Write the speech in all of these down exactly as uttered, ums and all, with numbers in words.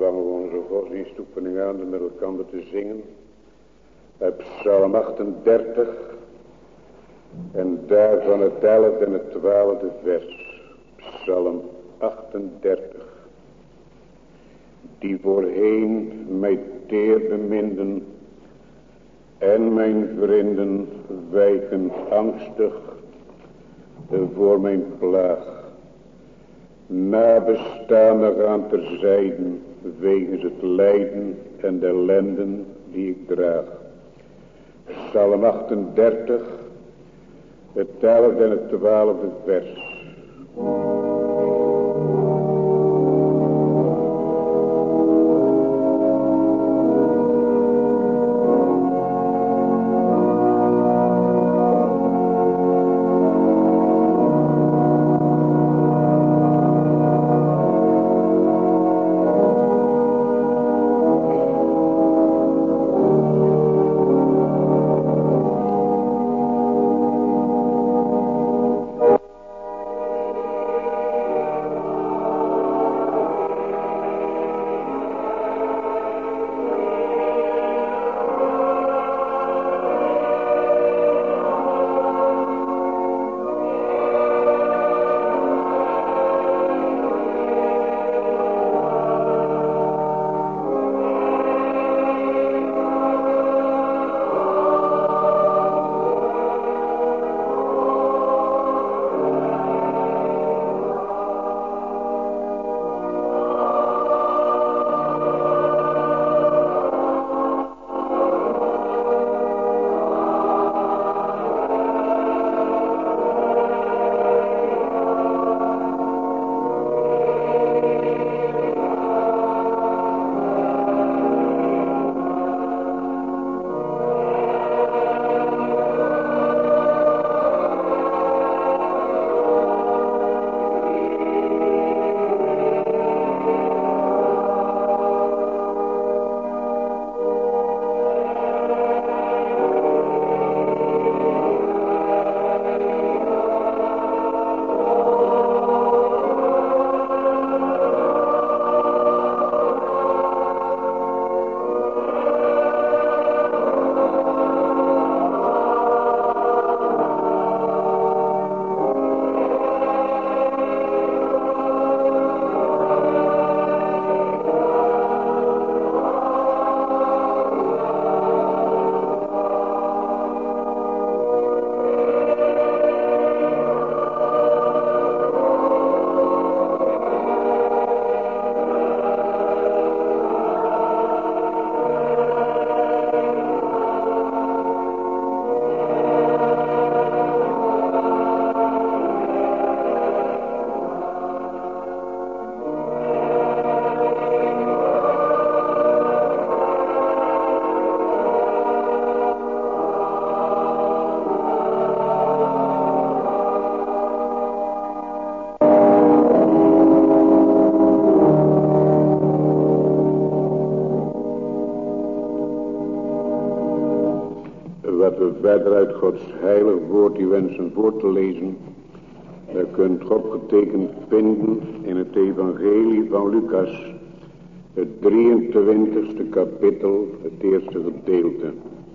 vangen we onze godsdienstoefening aan om met elkaar te zingen. Uit Psalm achtendertig. En daarvan het elfde en het twaalfde vers. Psalm achtendertig. Die voorheen mij teer beminden en mijn vrienden wijken angstig voor mijn plaag. Nabestaanden gaan terzijden wegens het lijden en de ellenden die ik draag. Psalm achtendertig, het elfde en het twaalfde vers. Verder uit Gods heilig woord die wensen voor te lezen. U kunt opgetekend vinden in het evangelie van Lucas. Het drieëntwintigste kapitel, het eerste gedeelte.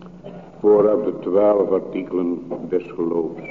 Vooraf de twaalf artikelen des geloofs.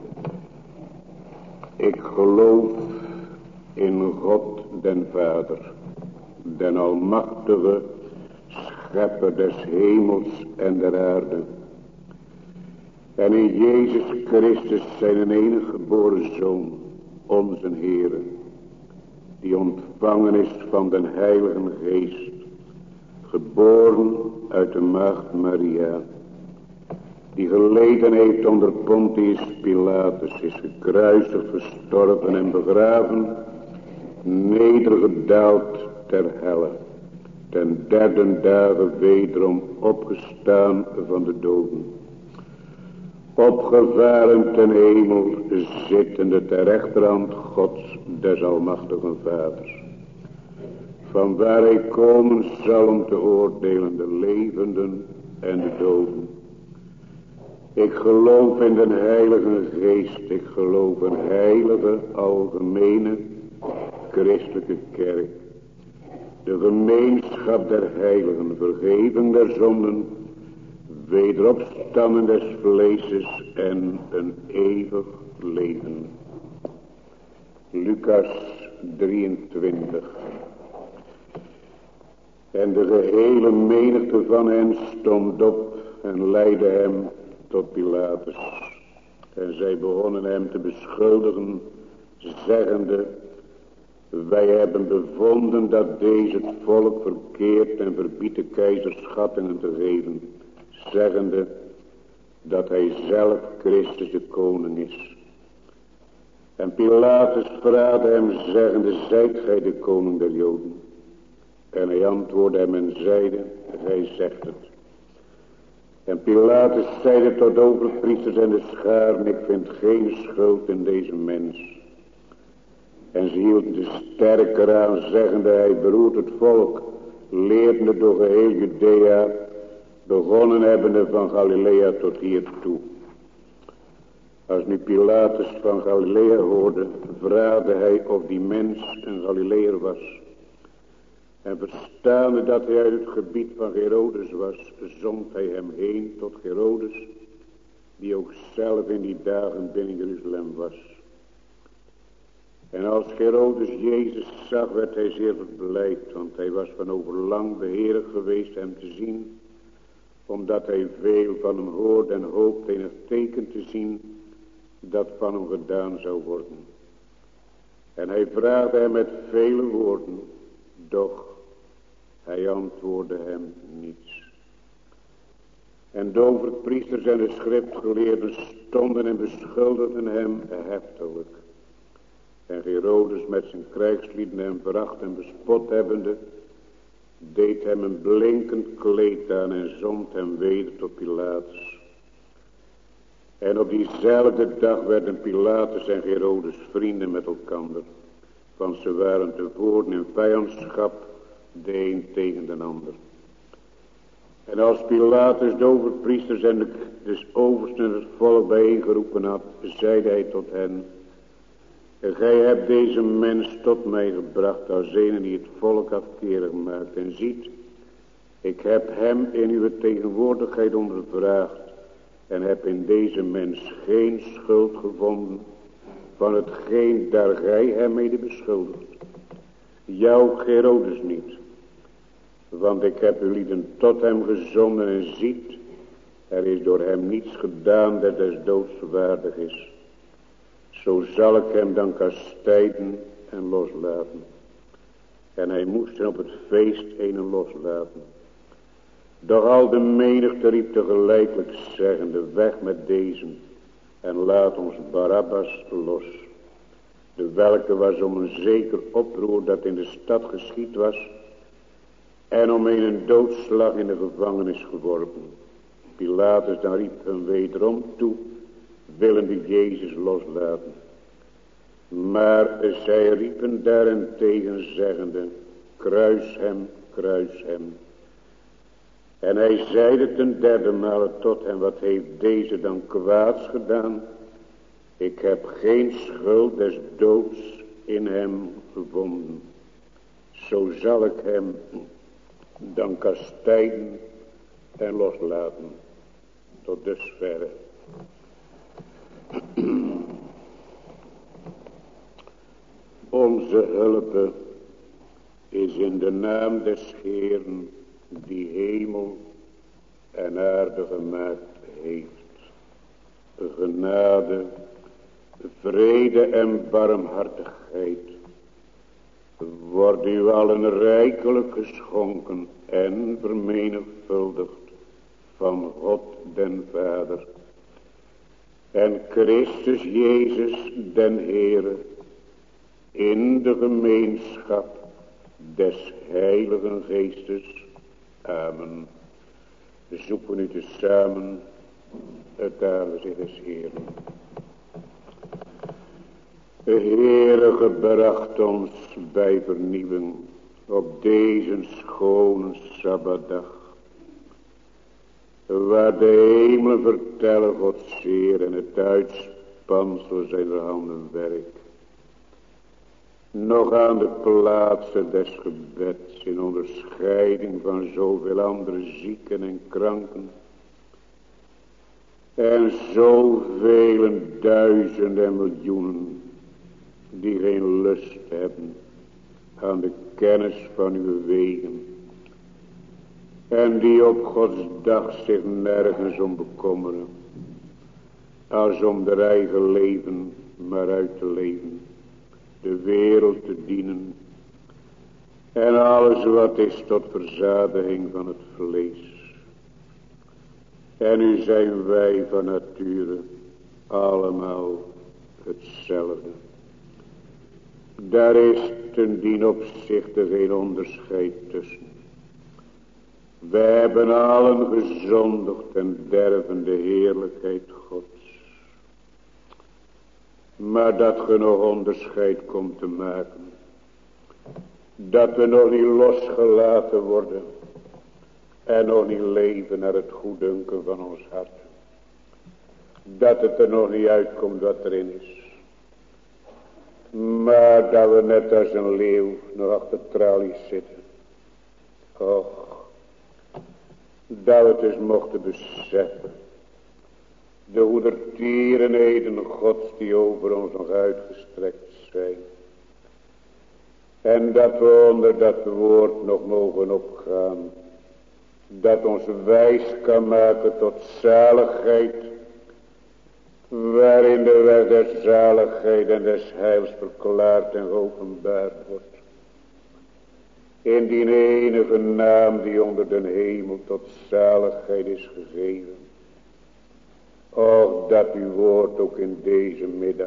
Ik geloof in God den Vader, den almachtige, schepper des hemels en der aarde. En in Jezus Christus zijn enige geboren Zoon, onze Heere, die ontvangen is van den Heilige Geest, geboren uit de maagd Maria, die geleden heeft onder Pontius Pilatus, is gekruisigd, gestorven en begraven, nedergedaald ter helle, ten derde dagen wederom opgestaan van de doden. Opgevaren ten hemel, zittende ter rechterhand Gods des almachtigen Vaders. Van waar hij komen zal om te oordelen de levenden en de doden. Ik geloof in de Heilige Geest, ik geloof in heilige, algemene, christelijke kerk. De gemeenschap der heiligen, vergeving der zonden, wederopstanding des vleeses en een eeuwig leven. Lucas drieëntwintig. En de gehele menigte van hen stond op en leidde hem tot Pilatus. En zij begonnen hem te beschuldigen, zeggende: wij hebben bevonden dat deze het volk verkeert en verbiedt de keizer schattingen te geven, zeggende dat hij zelf Christus de koning is. En Pilatus vraagde hem, zeggende: zijt gij de koning der Joden? En hij antwoordde hem en zeide: gij zegt het. En Pilatus zeide tot de overpriesters en de scharen: ik vind geen schuld in deze mens. En ze hielden de sterker aan, zeggende: hij beroert het volk, leerende door geheel Judea, begonnen hebbende van Galilea tot hier toe. Als nu Pilatus van Galilea hoorde, vraagde hij of die mens een Galileër was. En verstaande dat hij uit het gebied van Herodes was, zond hij hem heen tot Herodes, die ook zelf in die dagen binnen Jeruzalem was. En als Herodes Jezus zag, werd hij zeer verblijd, want hij was van overlang beheerig geweest hem te zien, omdat hij veel van hem hoorde en hoopte enig teken te zien dat van hem gedaan zou worden. En hij vraagde hem met vele woorden, doch hij antwoordde hem niets. En de overpriesters en de schriftgeleerden stonden en beschuldigden hem heftelijk. En Herodes met zijn krijgslieden hem veracht en bespot hebbende, deed hem een blinkend kleed aan en zond hem weder tot Pilatus. En op diezelfde dag werden Pilatus en Herodes vrienden met elkander, want ze waren tevoren in vijandschap, de een tegen de ander. En als Pilatus de overpriesters en de, de oversten en het volk bijeengeroepen had, zeide hij tot hen: gij hebt deze mens tot mij gebracht als een die het volk afkerig maakt. En ziet, ik heb hem in uw tegenwoordigheid ondervraagd en heb in deze mens geen schuld gevonden van hetgeen daar gij hem mede beschuldigt. Jou, Herodes, niet. Want ik heb u lieden tot hem gezonden en ziet, er is door hem niets gedaan dat des doods waardig is. Zo zal ik hem dan kastijden en loslaten. En hij moest hem op het feest een loslaten. Doch al de menigte riep tegelijkertijd zeggende: weg met deze en laat ons Barabbas los. De welke was om een zeker oproer dat in de stad geschied was en om een doodslag in de gevangenis geworpen. Pilatus dan riep hem wederom toe, willende Jezus loslaten. Maar zij riepen daarentegen zeggende: kruis hem, kruis hem. En hij zeide ten derde male tot hem: wat heeft deze dan kwaads gedaan? Ik heb geen schuld des doods in hem gevonden. Zo zal ik hem dan kastijden en loslaten. Tot dusverre. Onze hulp is in de naam des Heeren, die hemel en aarde gemaakt heeft. Genade, vrede en barmhartigheid wordt u allen rijkelijk geschonken en vermenigvuldigd van God den Vader en Christus Jezus den Heere, in de gemeenschap des Heiligen Geestes. Amen. Zoeken u tezamen het aangezicht des Heeren. De Heere gebracht ons bij vernieuwing op deze schone Sabbatdag, waar de hemelen vertellen Gods eer en het uitspansel zijner handen werk. nog aan de plaatsen des gebeds, in onderscheiding van zoveel andere zieken en kranken, en zoveel duizenden en miljoenen, die geen lust hebben aan de kennis van uw wegen, en die op Gods dag zich nergens om bekommeren, als om de eigen leven maar uit te leven, de wereld te dienen, en alles wat is tot verzadiging van het vlees. En nu zijn wij van nature allemaal hetzelfde. Daar is ten dien opzichte geen onderscheid tussen. Wij hebben allen gezondigd en derven de heerlijkheid Gods. Maar dat ge nog onderscheid komt te maken. Dat we nog niet losgelaten worden. En nog niet leven naar het goeddunken van ons hart. Dat het er nog niet uitkomt wat erin is. Maar dat we net als een leeuw nog achter tralies zitten. Och, dat we het eens mochten beseffen. De hoedertierenheden Gods die over ons nog uitgestrekt zijn. En dat we onder dat woord nog mogen opgaan. Dat ons wijs kan maken tot zaligheid. Waarin de weg der zaligheid en des heils verklaard en geopenbaard wordt. In die enige naam die onder den hemel tot zaligheid is gegeven. Och, dat uw woord ook in deze middag,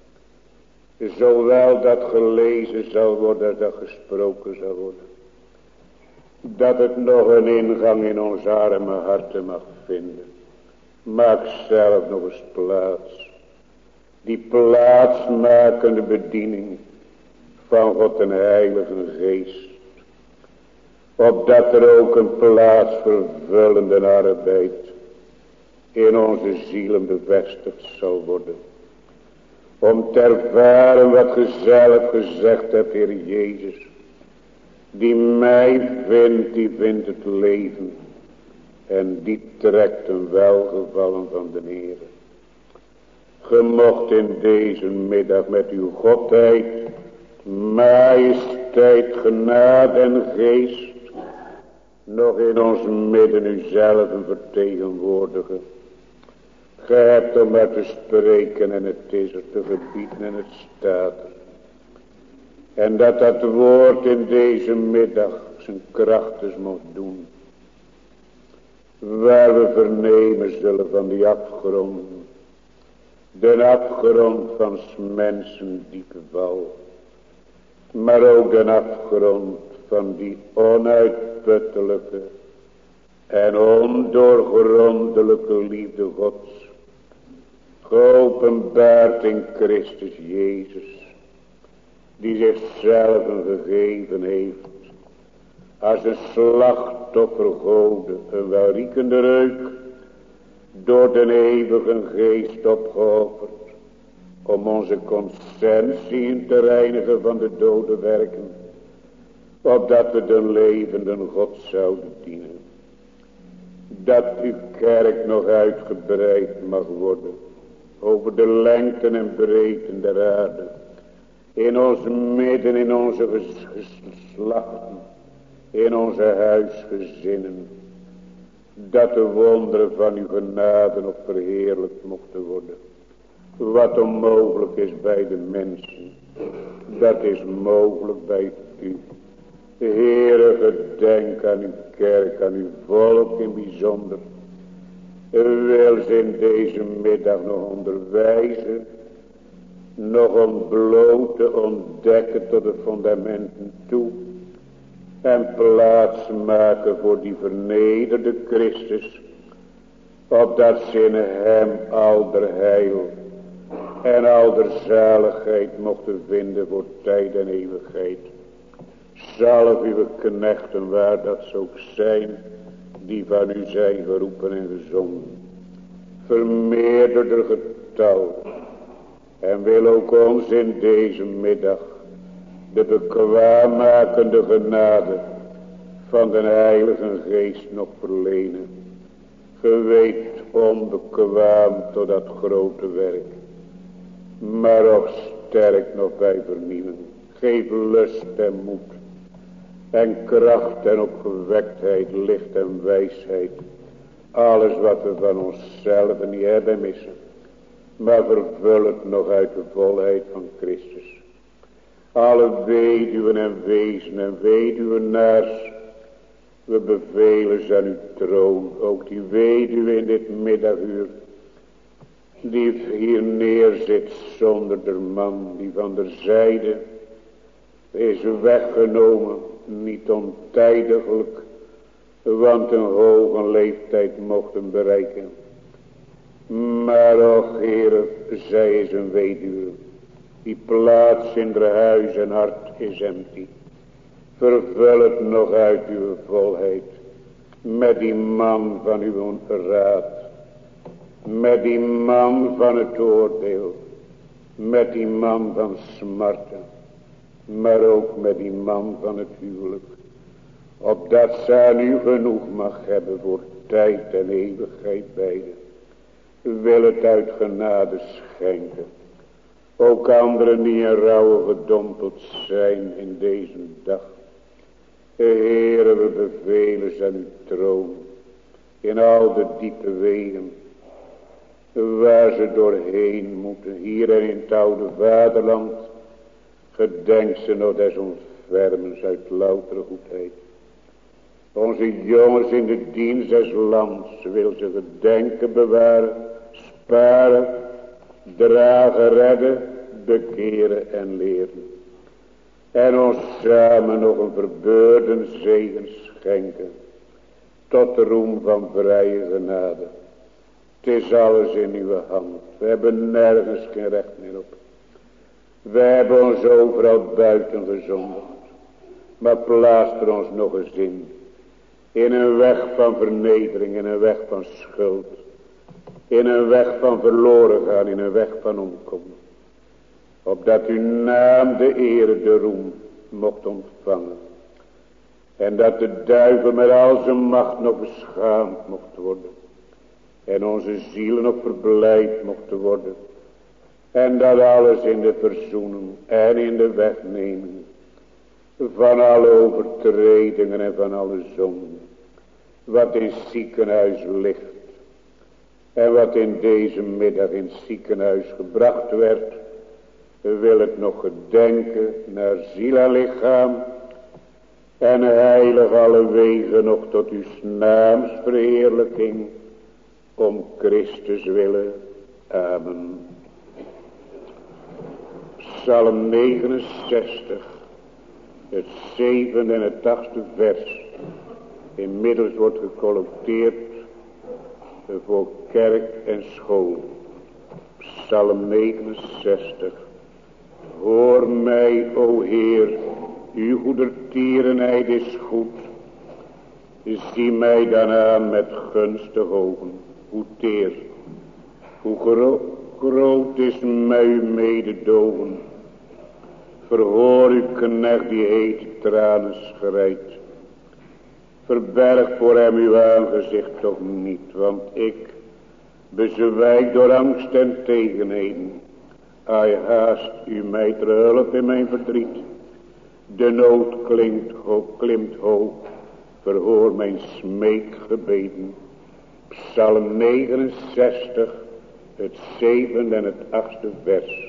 zowel dat gelezen zal worden als dat gesproken zal worden, dat het nog een ingang in ons arme harten mag vinden. Maak zelf nog eens plaats. Die plaatsmakende bediening van God en Heilige Geest. Opdat er ook een plaatsvervullende arbeid in onze zielen bevestigd zal worden. Om te ervaren wat ge zelf gezegd hebt, Heer Jezus. Die mij vindt, die vindt het leven. En die trekt een welgevallen van de Heer. Ge mocht in deze middag met uw godheid, majesteit, genade en geest nog in ons midden uzelf vertegenwoordigen. Ge hebt om maar te spreken en het is er, te gebieden en het staat er. En dat dat woord in deze middag zijn kracht eens mocht doen. Waar we vernemen zullen van die afgrond. De afgrond van 's mensen diepe val. Maar ook de afgrond van die onuitputtelijke en ondoorgrondelijke liefde Gods. Geopenbaard in Christus Jezus. Die zichzelf gegeven heeft. Als een slachtoffer gode, een welriekende reuk. Door de eeuwige geest opgeofferd. Om onze conscientie in te reinigen van de dode werken. Opdat we de levende God zouden dienen. Dat uw kerk nog uitgebreid mag worden. Over de lengten en breedten der aarde. In ons midden, in onze geslachten. In onze huisgezinnen. Dat de wonderen van uw genade nog verheerlijkt mochten worden. Wat onmogelijk is bij de mensen. Dat is mogelijk bij u. Heere, gedenk aan uw kerk, aan uw volk in bijzonder. Wil ze in deze middag nog onderwijzen. Nog ontbloten, ontdekken tot de fundamenten toe. En plaats maken voor die vernederde Christus. Opdat ze in hem al der heil en al der zaligheid mochten vinden voor tijd en eeuwigheid. Zalf uw knechten, waar dat ze ook zijn, die van u zijn geroepen en gezonden. Vermeerder getal. En wil ook ons in deze middag de bekwaammakende genade van de Heilige Geest nog verlenen. Geweet onbekwaam tot dat grote werk, maar ook sterk nog bij vernieuwing. Geef lust en moed en kracht en opgewektheid, licht en wijsheid. Alles wat we van onszelf niet hebben missen, maar vervul het nog uit de volheid van Christus. Alle weduwen en wezen en weduwenaars, we bevelen ze aan uw troon. Ook die weduwe in dit middaguur, die hier neerzit zonder de man, die van der zijde is weggenomen, niet ontijdiglijk, want een hoge leeftijd mocht hem bereiken. Maar och Heere, zij is een weduwe, die plaats in haar huis en hart is empty. Vervul het nog uit uw volheid, met die man van uw raad, met die man van het oordeel, met die man van smarten, maar ook met die man van het huwelijk, opdat ze aan u genoeg mag hebben voor tijd en eeuwigheid beide. Wil het uit genade schenken, ook anderen die in rouwe gedompeld zijn in deze dag. Heere, we bevelen ze aan uw troon, in al de diepe wegen, waar ze doorheen moeten, hier en in het oude vaderland. Gedenk ze nog des ontfermens uit loutere goedheid. Onze jongens in de dienst des lands wil ze gedenken, bewaren, sparen, dragen, redden, bekeren en leren. En ons samen nog een verbeurden zegen schenken, tot de roem van vrije genade. Het is alles in uw hand. We hebben nergens geen recht meer op. We hebben ons overal buiten gezondigd. Maar plaats er ons nog eens in. In een weg van vernedering, in een weg van schuld. In een weg van verloren gaan, in een weg van omkomen. Opdat uw naam de ere, de roem mocht ontvangen. En dat de duivel met al zijn macht nog beschaamd mocht worden. En onze zielen nog verblijd mochten worden. En dat alles in de verzoening en in de wegneming van alle overtredingen en van alle zonden. Wat in ziekenhuis ligt. En wat in deze middag in het ziekenhuis gebracht werd. Wil het nog gedenken naar ziel en lichaam. En heilig alle wegen nog tot uw naams verheerlijking. Om Christus willen. Amen. Psalm negenenzestig. Het zevende en het achtste vers. Inmiddels wordt gecollecteerd voor kerk en school. Psalm negenenzestig. Hoor mij, o Heer, uw goedertierenheid is goed. Zie mij dan aan met gunstige ogen. Hoe teer, hoe gro groot is mij uw mededogen. Verhoor uw knecht die hete tranen schreidt. Verberg voor hem uw aangezicht toch niet, want ik bezwijk door angst en tegenheden. Ai, haast u mij ter hulp in mijn verdriet. De nood klinkt hoog, klimt hoog, verhoor mijn smeekgebeden. Psalm negenenzestig, het zevende en het achtste vers.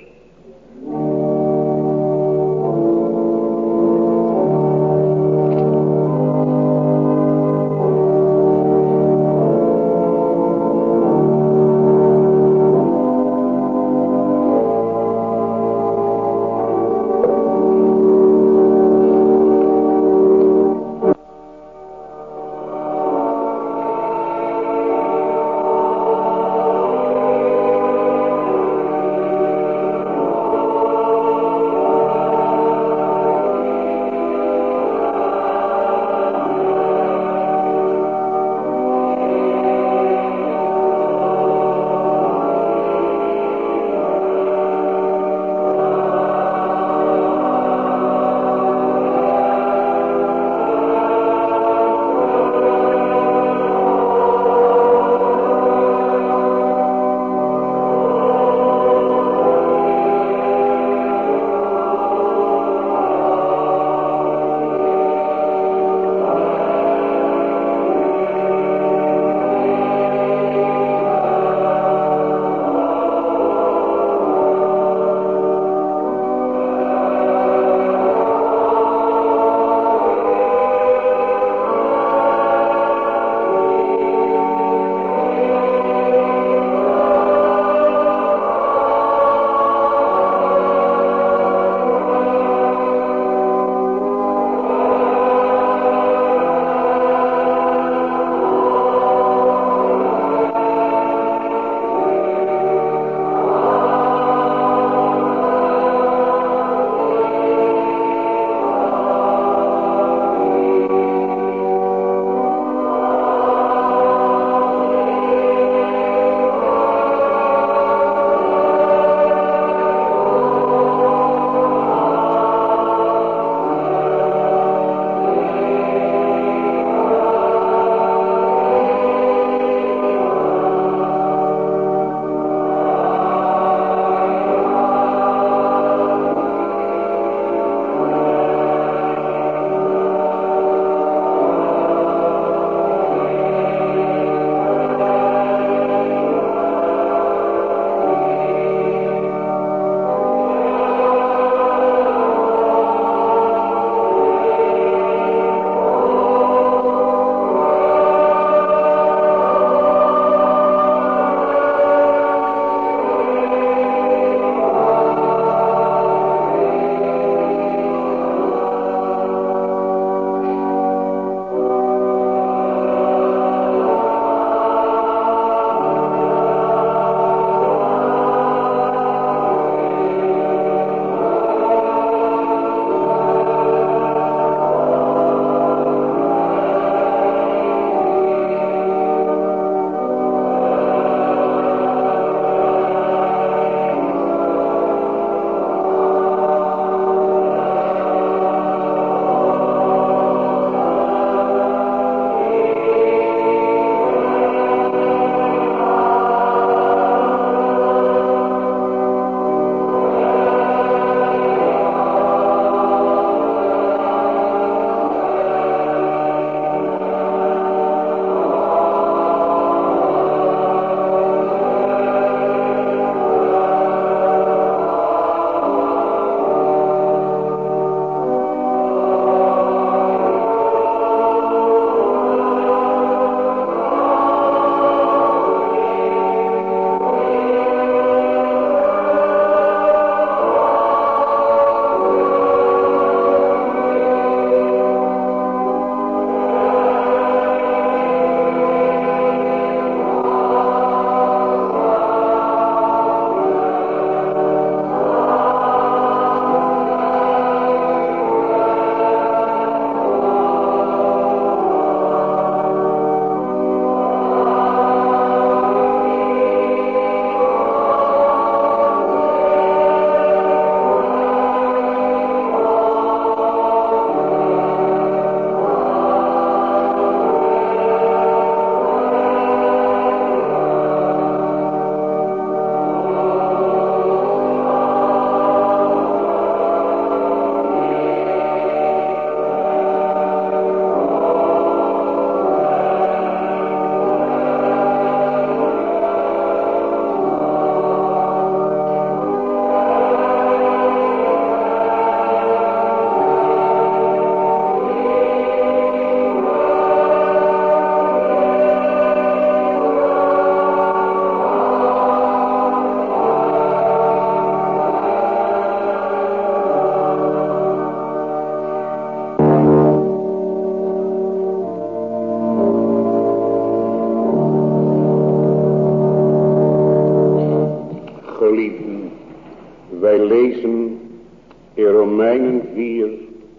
Romeinen vier,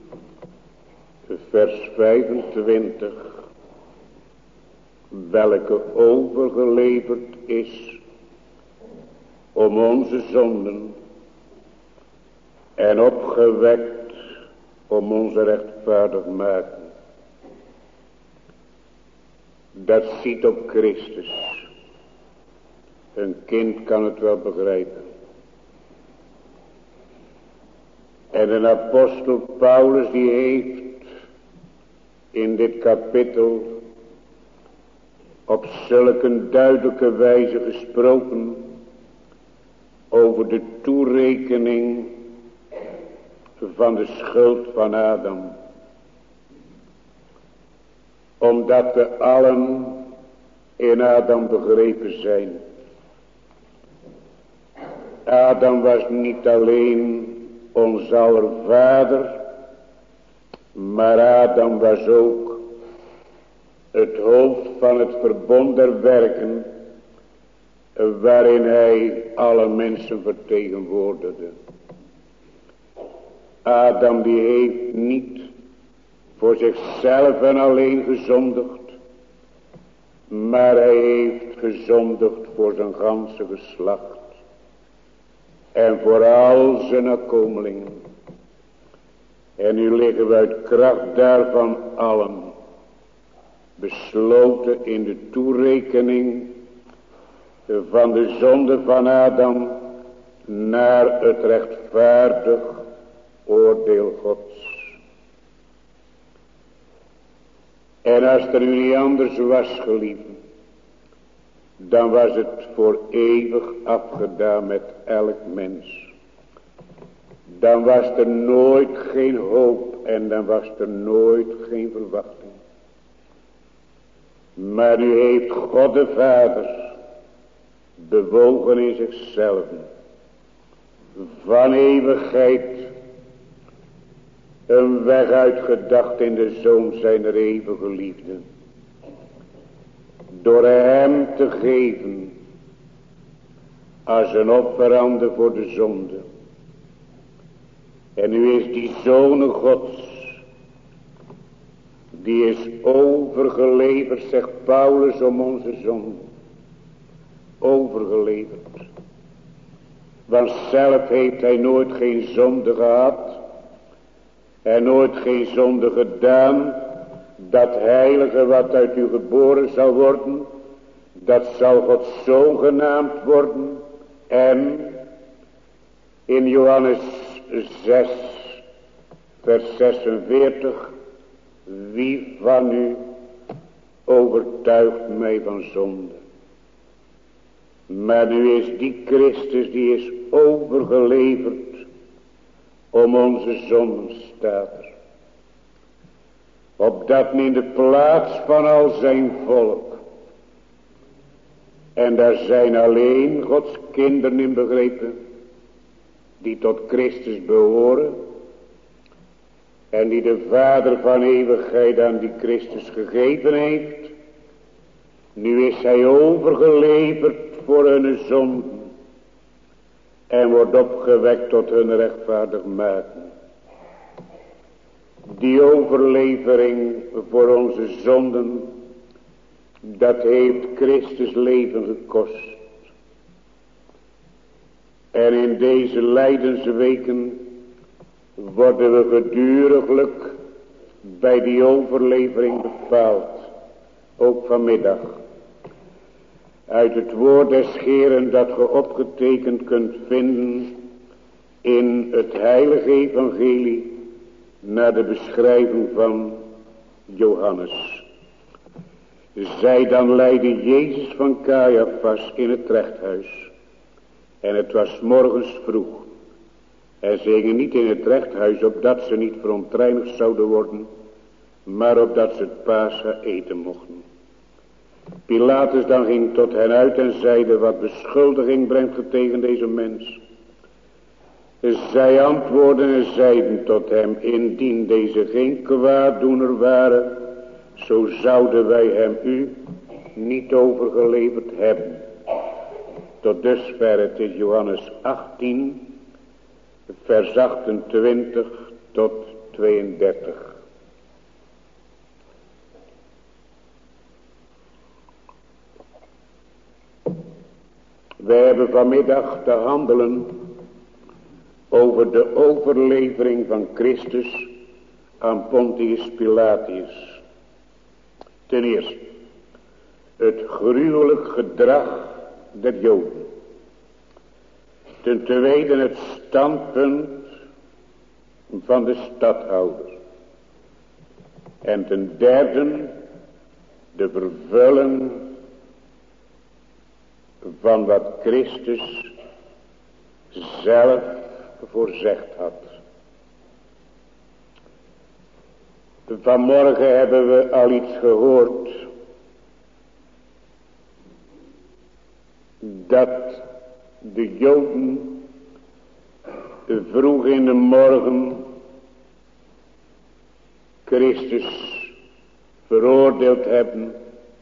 vers vijfentwintig, welke overgeleverd is om onze zonden en opgewekt om onze rechtvaardig maken. Dat ziet op Christus. Een kind kan het wel begrijpen. En de apostel Paulus die heeft in dit kapittel op zulke duidelijke wijze gesproken over de toerekening van de schuld van Adam. Omdat we allen in Adam begrepen zijn. Adam was niet alleen ons aller vader, maar Adam was ook het hoofd van het verbond der werken, waarin hij alle mensen vertegenwoordigde. Adam die heeft niet voor zichzelf en alleen gezondigd, maar hij heeft gezondigd voor zijn ganse geslacht en voor al zijn nakomelingen. En nu liggen we uit kracht daarvan allen besloten in de toerekening van de zonde van Adam naar het rechtvaardig oordeel Gods. En als er nu niet anders was, geliefden, dan was het voor eeuwig afgedaan met elk mens. Dan was er nooit geen hoop en dan was er nooit geen verwachting. Maar nu heeft God de Vader bewogen in zichzelf van eeuwigheid een weg uitgedacht in de Zoon zijner eeuwige liefde. Door hem te geven als een offerande voor de zonde. En nu is die Zoon Gods, die is overgeleverd, zegt Paulus, om onze zonde. Overgeleverd. Want zelf heeft hij nooit geen zonde gehad. En nooit geen zonde gedaan. Dat heilige wat uit u geboren zal worden, dat zal Gods Zoon genaamd worden. En in Johannes zes, vers zesenveertig, wie van u overtuigt mij van zonde? Maar nu is die Christus, die is overgeleverd om onze zonden, staat er. Opdat in de plaats van al zijn volk, en daar zijn alleen Gods kinderen in begrepen, die tot Christus behoren, en die de Vader van eeuwigheid aan die Christus gegeven heeft. Nu is hij overgeleverd voor hun zonden en wordt opgewekt tot hun rechtvaardig maken. Die overlevering voor onze zonden, dat heeft Christus leven gekost. En in deze lijdensweken worden we geduriglijk bij die overlevering bepaald. Ook vanmiddag. Uit het woord des Heeren dat ge opgetekend kunt vinden in het heilige evangelie naar de beschrijving van Johannes. Zij dan leidde Jezus van Caiaphas in het rechthuis. En het was morgens vroeg. En ze gingen niet in het rechthuis opdat ze niet verontreinigd zouden worden, maar opdat ze het Pascha eten mochten. Pilatus dan ging tot hen uit en zeide, wat beschuldiging brengt ge tegen deze mens? Zij antwoordden en zeiden tot hem, indien deze geen kwaaddoener waren, zo zouden wij hem u niet overgeleverd hebben. Tot dusver, het is Johannes achttien, vers achtentwintig tot tweeëndertig. Wij hebben vanmiddag te handelen over de overlevering van Christus aan Pontius Pilatus. Ten eerste, het gruwelijk gedrag der Joden. Ten tweede, het standpunt van de stadhouder. En ten derde, de vervulling van wat Christus zelf voorzegd had. Vanmorgen hebben we al iets gehoord dat de Joden vroeg in de morgen Christus veroordeeld hebben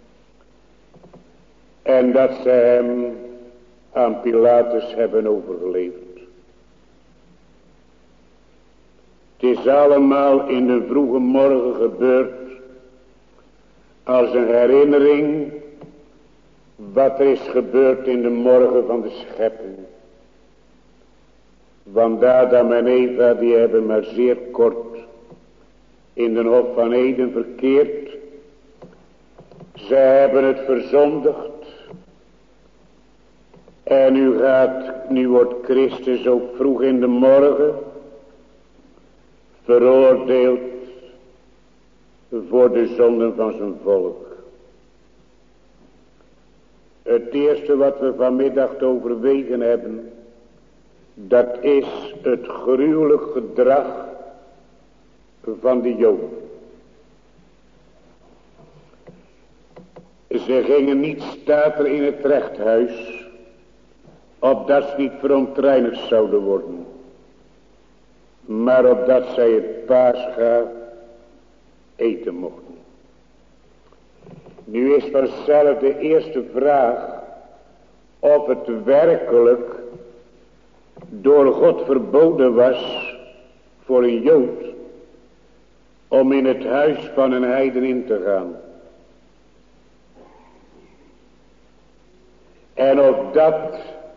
en dat ze hem aan Pilatus hebben overgeleverd. Het is allemaal in de vroege morgen gebeurd als een herinnering wat er is gebeurd in de morgen van de schepping. Want Adam en Eva die hebben maar zeer kort in de hof van Eden verkeerd. Zij hebben het verzondigd. En nu gaat, nu wordt Christus ook vroeg in de morgen veroordeeld voor de zonden van zijn volk. Het eerste wat we vanmiddag te overwegen hebben, dat is het gruwelijk gedrag van de Joden. Ze gingen niet, staat er in het rechthuis, opdat ze niet verontreinigd zouden worden, maar opdat zij het Pascha eten mochten. Nu is vanzelf de eerste vraag of het werkelijk door God verboden was voor een Jood om in het huis van een heiden in te gaan. En of dat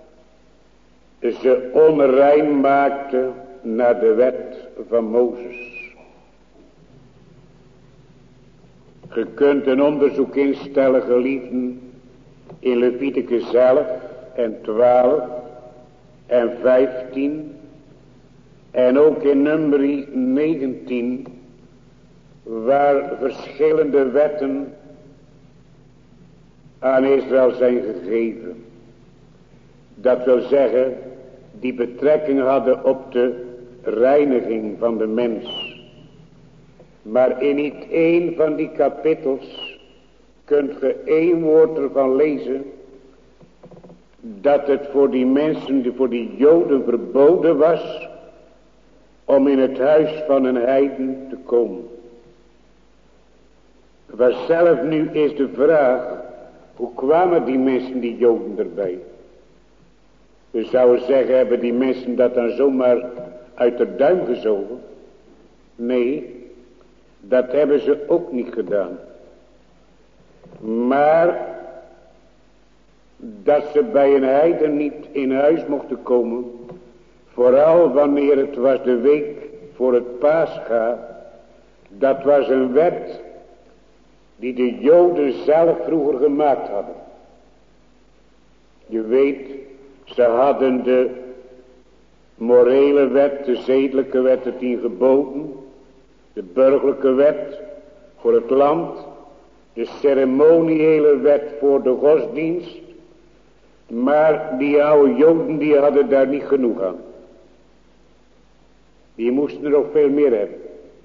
ze onrein maakte naar de wet van Mozes. Je kunt een onderzoek instellen, geliefden, in Leviticus zelf en twaalf en vijftien en ook in Numeri negentien, waar verschillende wetten aan Israël zijn gegeven. Dat wil zeggen, die betrekking hadden op de reiniging van de mens. Maar in niet één van die kapittels kunt ge één woord ervan lezen dat het voor die mensen, voor die Joden verboden was om in het huis van een heiden te komen. Vanzelf nu is de vraag, hoe kwamen die mensen, die Joden, erbij? We zouden zeggen, hebben die mensen dat dan zomaar uit de duim gezogen? Nee, dat hebben ze ook niet gedaan. Maar dat ze bij een heiden niet in huis mochten komen, vooral wanneer het was de week voor het Pascha, dat was een wet die de Joden zelf vroeger gemaakt hadden. Je weet, ze hadden de morele wet, de zedelijke wet, de tien geboden, de burgerlijke wet voor het land, de ceremoniële wet voor de godsdienst, maar die oude Joden die hadden daar niet genoeg aan. Die moesten er nog veel meer hebben.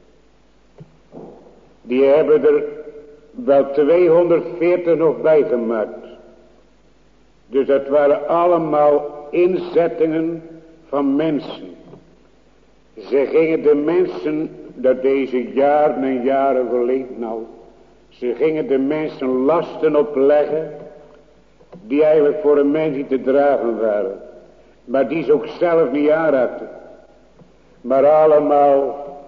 Die hebben er wel tweehonderdveertig nog bij gemaakt. Dus dat waren allemaal inzettingen van mensen. Ze gingen de mensen, dat deze jaren en jaren geleden al, ze gingen de mensen lasten opleggen die eigenlijk voor een mens niet te dragen waren, maar die ze ook zelf niet aanraakten, maar allemaal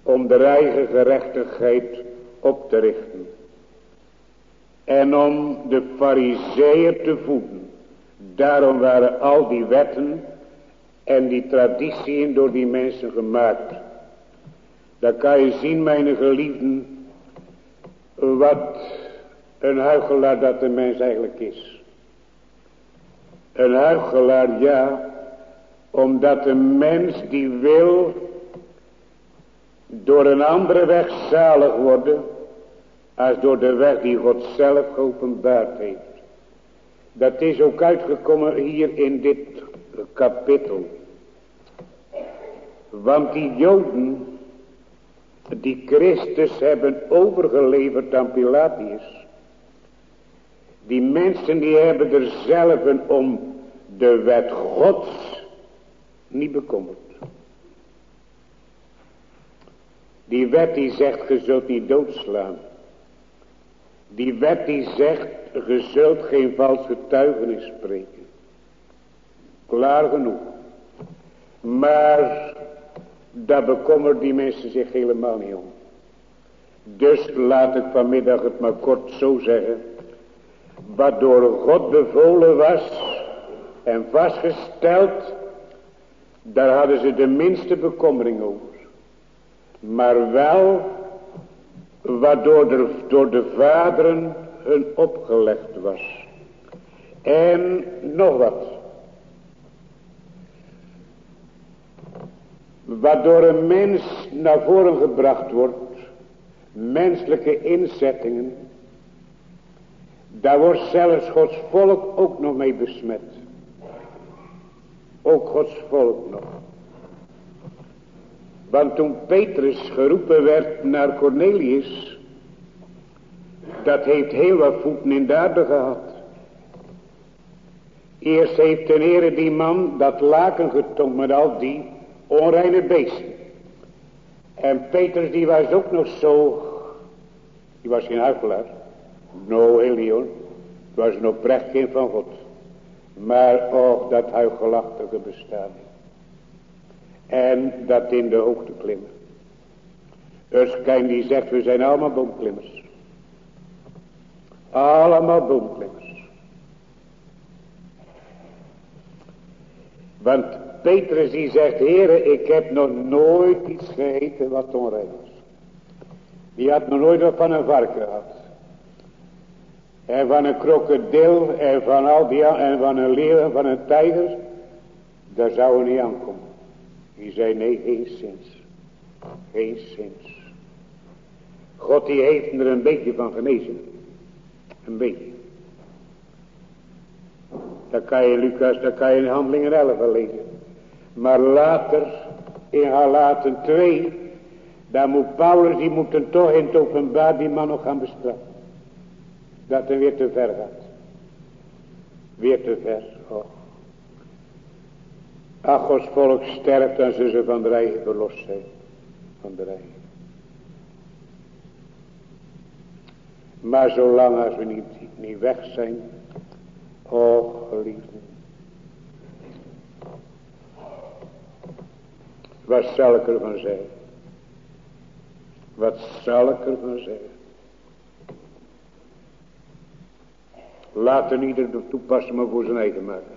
om de eigen gerechtigheid op te richten. En om de farizeeër te voeden. Daarom waren al die wetten en die traditieën door die mensen gemaakt. Dan kan je zien, mijn geliefden, wat een huichelaar dat de mens eigenlijk is. Een huichelaar, ja, omdat de mens die wil door een andere weg zalig worden, als door de weg die God zelf geopenbaard heeft. Dat is ook uitgekomen hier in dit kapitel. Want die Joden, die Christus hebben overgeleverd aan Pilatius, die mensen die hebben er zelf om de wet Gods niet bekommerd. Die wet die zegt, je zult niet doodslaan. Die wet die zegt, je zult geen vals getuigenis spreken. Klaar genoeg. Maar daar bekommert die mensen zich helemaal niet om. Dus laat ik vanmiddag het maar kort zo zeggen. Wat door God bevolen was en vastgesteld, daar hadden ze de minste bekommering over. Maar wel wat door de, door de vaderen hun opgelegd was. En nog wat. Wat door een mens naar voren gebracht wordt, menselijke inzettingen, daar wordt zelfs Gods volk ook nog mee besmet. Ook Gods volk nog. Want toen Petrus geroepen werd naar Cornelius, dat heeft heel wat voeten in de aarde gehad. Eerst heeft ten Heere die man dat laken getongd met al die onreine beesten. En Petrus die was ook nog zo, die was geen huichelaar. No, heel niet hoor. Het was een oprecht kind van God. Maar och, dat huichelachtige bestaan. En dat in de hoogte klimmen. Erskine die zegt, we zijn allemaal boomklimmers. Allemaal boomklimmers. Want Petrus die zegt, Heere, ik heb nog nooit iets gegeten wat onrein was. Die had nog nooit wat van een varken gehad. En van een krokodil en van al die en van een leeuw en van een tijger. Daar zou er niet aankomen. Die zei nee, geen zins. Geen zins. God die heeft er een beetje van genezen. Een beetje. Dat kan je in Lucas, dat kan je in Handelingen elf lezen. Maar later in Galaten twee, daar moet Paulus, die moet dan toch in het openbaar die man nog gaan bestraffen. Dat er weer te ver gaat. Weer te ver. Oh. Ach, Gods volk sterft dan ze ze van de eigen verlost zijn. Van de eigen. Maar zolang als we niet, niet weg zijn. Oh, geliefden. Wat zal ik ervan zeggen? Wat zal ik ervan zeggen? Laat er ieder toepassen maar voor zijn eigen maken.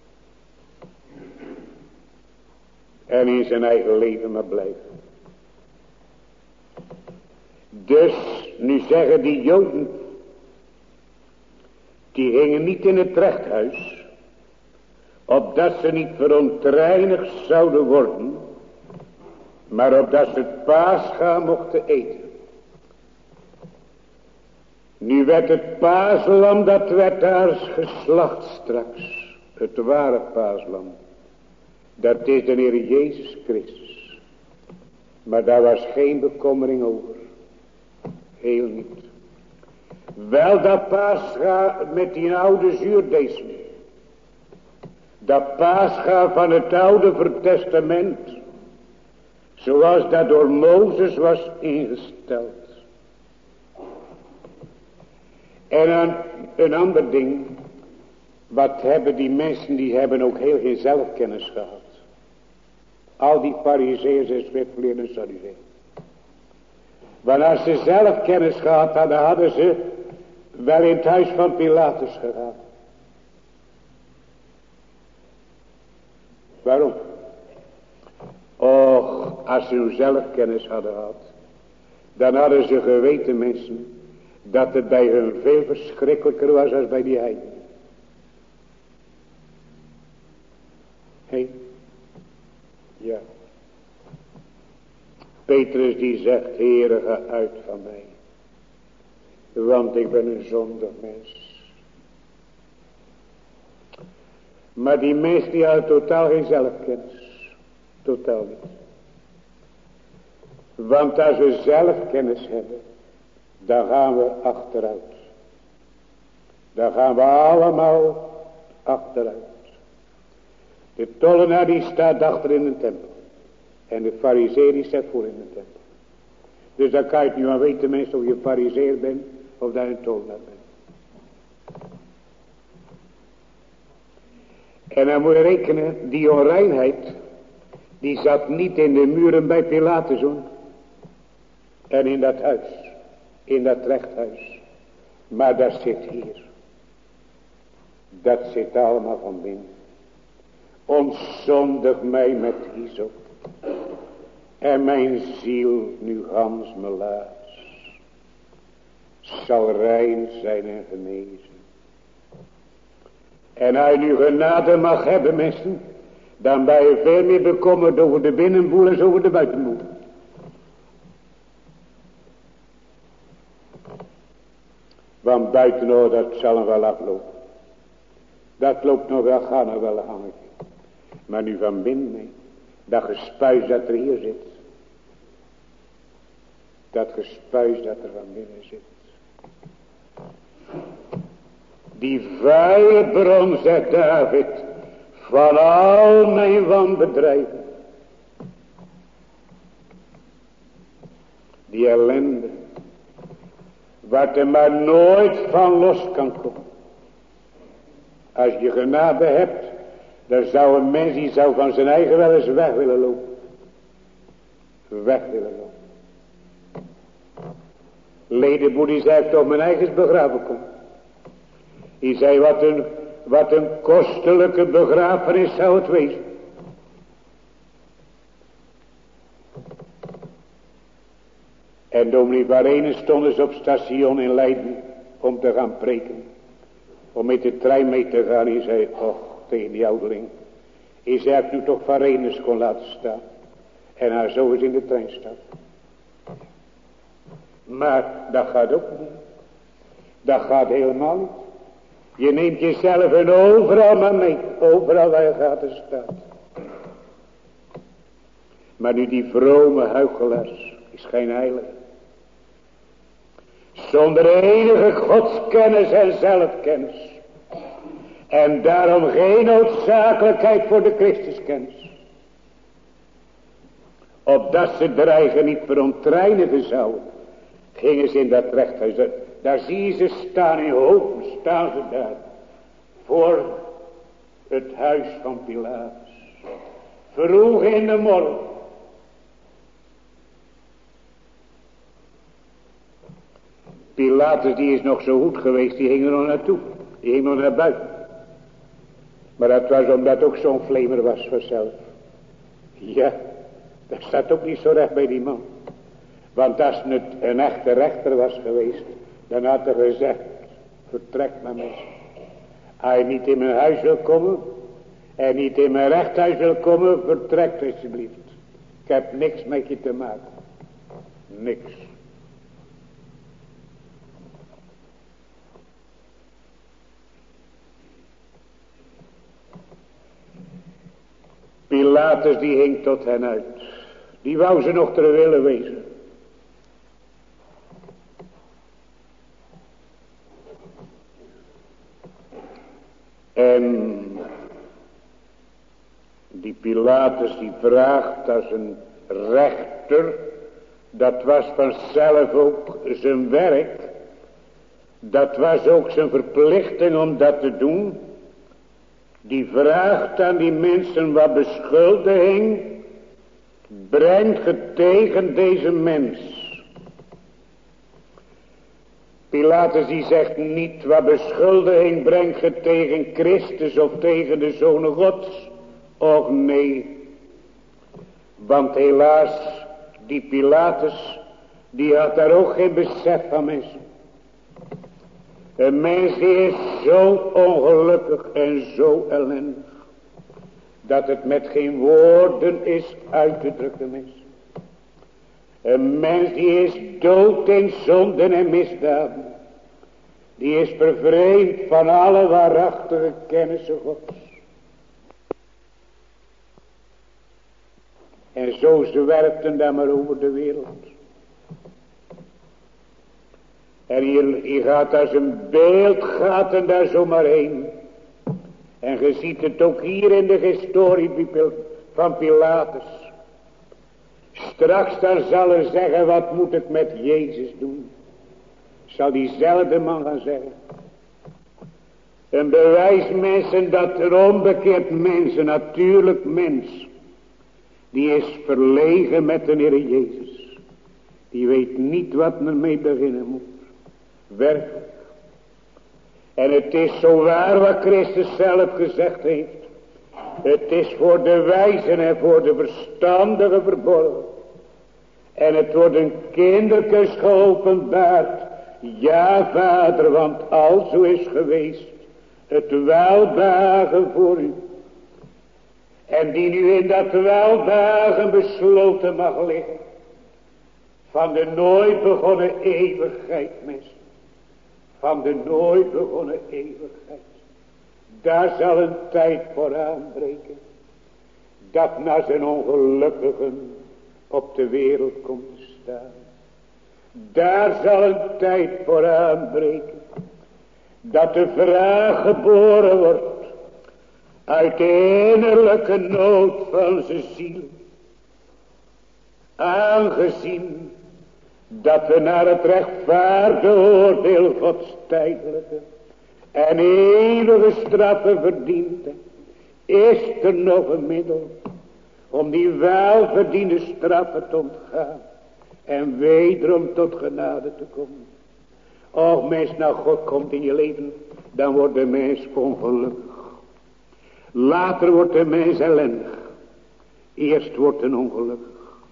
En in zijn eigen leven maar blijven. Dus, nu zeggen die Joden, die gingen niet in het rechthuis, opdat ze niet verontreinigd zouden worden, maar opdat ze het paascha mochten eten. Nu werd het paaslam, dat werd daar geslacht straks. Het ware paaslam. Dat is de Heer Jezus Christus. Maar daar was geen bekommering over. Heel niet. Wel dat paascha met die oude zuurdeesem. Dat paascha van het oude testament. Zoals dat door Mozes was ingesteld. En een, een ander ding. Wat hebben die mensen, die hebben ook heel geen zelfkennis gehad. Al die farizeeërs en schriftgeleerden en sadduceeën. Want als ze zelf kennis gehad hadden, hadden ze wel in het huis van Pilatus gegaan. Waarom? Och, als ze nu zelf kennis hadden gehad, dan hadden ze geweten, mensen, dat het bij hun veel verschrikkelijker was als bij die heiden. Hé? Ja. Petrus die zegt, Heere, ga uit van mij, want ik ben een zondig mens. Maar die mens die had totaal geen zelfkennis. Totaal niet. Want als we zelfkennis hebben, dan gaan we achteruit. Dan gaan we allemaal achteruit. De tollenaar die staat achter in de tempel. En de farizeer die staat voor in de tempel. Dus dan kan je het nu aan weten, mensen, of je farizeer bent of dat je een tollenaar bent. En dan moet je rekenen, die onreinheid, die zat niet in de muren bij Pilatus hoor. En in dat huis, in dat rechthuis. Maar dat zit hier. Dat zit allemaal van binnen. Ontzondig mij met hyssop. En mijn ziel nu gans melaats zal rein zijn en genezen. En als je nu genade mag hebben, mensen, dan ben je veel meer bekommerd over de binnenboel en over de buitenboel. Want buiten, oh, dat zal hem wel aflopen. Dat loopt nog wel, gaat nog wel een hangetje. Maar nu van binnen, nee. Dat gespuis dat er hier zit. Dat gespuis dat er van binnen zit. Die vuile bron, zegt David, van al mijn wanbedrijven. Die ellende, wat er maar nooit van los kan komen. Als je genade hebt, dan zou een mens die zou van zijn eigen wel eens weg willen lopen. Weg willen lopen. Ledenboer die zei, toch mijn eigen begraven komt. Die zei, wat een, wat een kostelijke begrafenis zou het wezen. En dominee Varenen stond eens op station in Leiden om te gaan preken. Om met de trein mee te gaan. Hij zei, och, tegen die ouderling. Hij zei, ik nu toch Varenens kon laten staan. En haar zo eens in de trein staat. Maar dat gaat ook niet. Dat gaat helemaal niet. Je neemt jezelf en overal maar mee. Overal waar je gaat en staat. Maar nu die vrome huichelaars is geen heilige. Zonder enige godskennis en zelfkennis. En daarom geen noodzakelijkheid voor de Christuskennis. Opdat ze dreigen niet verontreinigen zouden. Gingen ze in dat rechthuis. Daar zie je ze staan in hopen. Staan ze daar. Voor het huis van Pilatus. Vroeg in de morgen. Pilatus die is nog zo goed geweest. Die ging er nog naartoe. Die ging nog naar buiten. Maar dat was omdat ook zo'n vlemer was vanzelf. Ja. Dat staat ook niet zo recht bij die man. Want als het een echte rechter was geweest, dan had hij gezegd, vertrek maar mensen. Als je niet in mijn huis wil komen, en niet in mijn rechthuis wil komen, vertrek alsjeblieft. Ik heb niks met je te maken. Niks. Pilatus die hing tot hen uit. Die wou ze nog ter willen wezen. En die Pilatus die vraagt als een rechter. Dat was vanzelf ook zijn werk. Dat was ook zijn verplichting om dat te doen. Die vraagt aan die mensen wat beschuldiging. Brengt ge tegen deze mens Pilatus die zegt niet wat beschuldiging brengt ge tegen Christus of tegen de Zoon Gods. Och nee. Want helaas, die Pilatus, die had daar ook geen besef van mensen. Een mens die is zo ongelukkig en zo ellendig, dat het met geen woorden is uit te drukken is. Een mens die is dood in zonden en misdaden. Die is vervreemd van alle waarachtige kennissen Gods. En zo zwerften dan maar over de wereld. En hier, hier gaat als een beeld, gaat er daar zomaar heen. En je ziet het ook hier in de historie van Pilatus. Straks dan zal er zeggen, wat moet ik met Jezus doen? Zal diezelfde man gaan zeggen. Een bewijs mensen dat er onbekeerd mens, een natuurlijk mens, die is verlegen met de Heer Jezus. Die weet niet wat ermee beginnen moet. Werkelijk. En het is zo waar wat Christus zelf gezegd heeft. Het is voor de wijzen en voor de verstandigen verborgen. En het wordt een kindertjes geopenbaard. Ja, Vader, want al zo is geweest het welbehagen voor u. En die nu in dat welbehagen besloten mag liggen. Van de nooit begonnen eeuwigheid, mensen. Van de nooit begonnen eeuwigheid. Daar zal een tijd voor aanbreken. Dat na zijn ongelukkigen op de wereld komt te staan. Daar zal een tijd voor aanbreken. Dat de vraag geboren wordt. Uit de innerlijke nood van zijn ziel. Aangezien dat we naar het rechtvaardige oordeel Gods tijdelijke en eeuwige straffen verdienen, is er nog een middel om die welverdiende straffen te ontgaan en wederom tot genade te komen. Och mens, nou God komt in je leven, dan wordt de mens ongelukkig. Later wordt de mens ellendig. Eerst wordt een ongelukkig.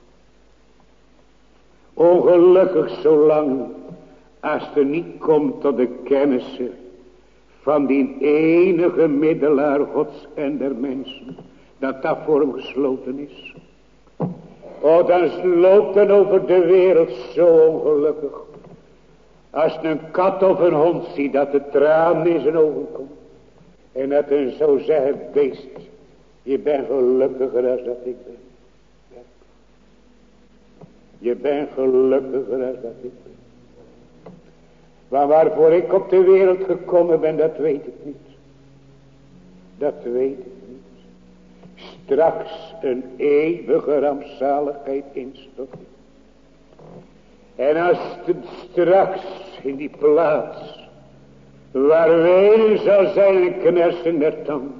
Ongelukkig zolang als er niet komt tot de kennis van die enige middelaar Gods en der mensen. Dat dat voor hem gesloten is. Oh, dan loopt dan over de wereld zo ongelukkig. Als een kat of een hond ziet dat de traan in zijn ogen komt. En dat een zo zeggen, beest, je bent gelukkiger als dat ik ben. Ja. Je bent gelukkiger als dat ik ben. Maar waarvoor ik op de wereld gekomen ben, dat weet ik niet. Dat weet ik niet. Straks een eeuwige rampzaligheid instorten. En als het straks in die plaats waar wenen zal zijn en knersen der tanden.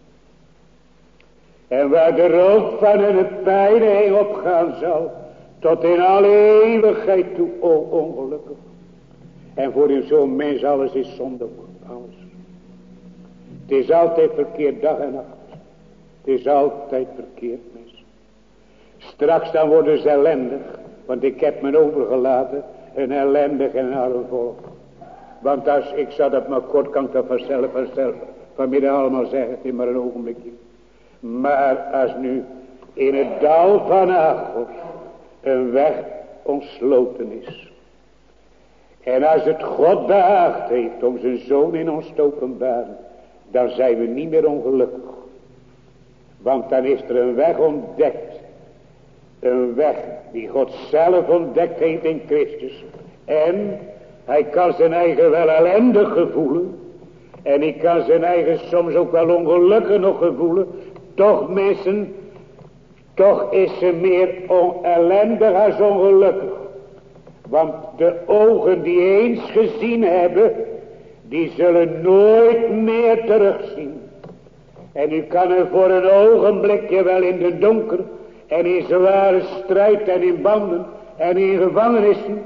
En waar de rook van en het pijn heen opgaan zal. Tot in alle eeuwigheid toe, o ongelukkig. En voor in zo'n mens alles is zonde. Alles. Het is altijd verkeerd dag en nacht. Het is altijd verkeerd mens. Straks dan worden ze ellendig. Want ik heb me overgelaten. Een ellendig en een arm volk. Want als ik zou dat maar kort, kan ik dat vanzelf, vanzelf, vanmiddag allemaal zeggen, het is maar een ogenblikje. Maar als nu in het dal van Achor een weg ontsloten is. En als het God behaagd heeft om zijn zoon in ons te openbaren, dan zijn we niet meer ongelukkig. Want dan is er een weg ontdekt. Een weg die God zelf ontdekt heeft in Christus. En hij kan zijn eigen wel ellendig gevoelen. En hij kan zijn eigen soms ook wel ongelukkig nog gevoelen. Toch mensen, toch is ze meer ellendig als ongelukkig. Want de ogen die eens gezien hebben, die zullen nooit meer terugzien. En u kan er voor een ogenblikje wel in de donker en in zware strijd en in banden en in gevangenissen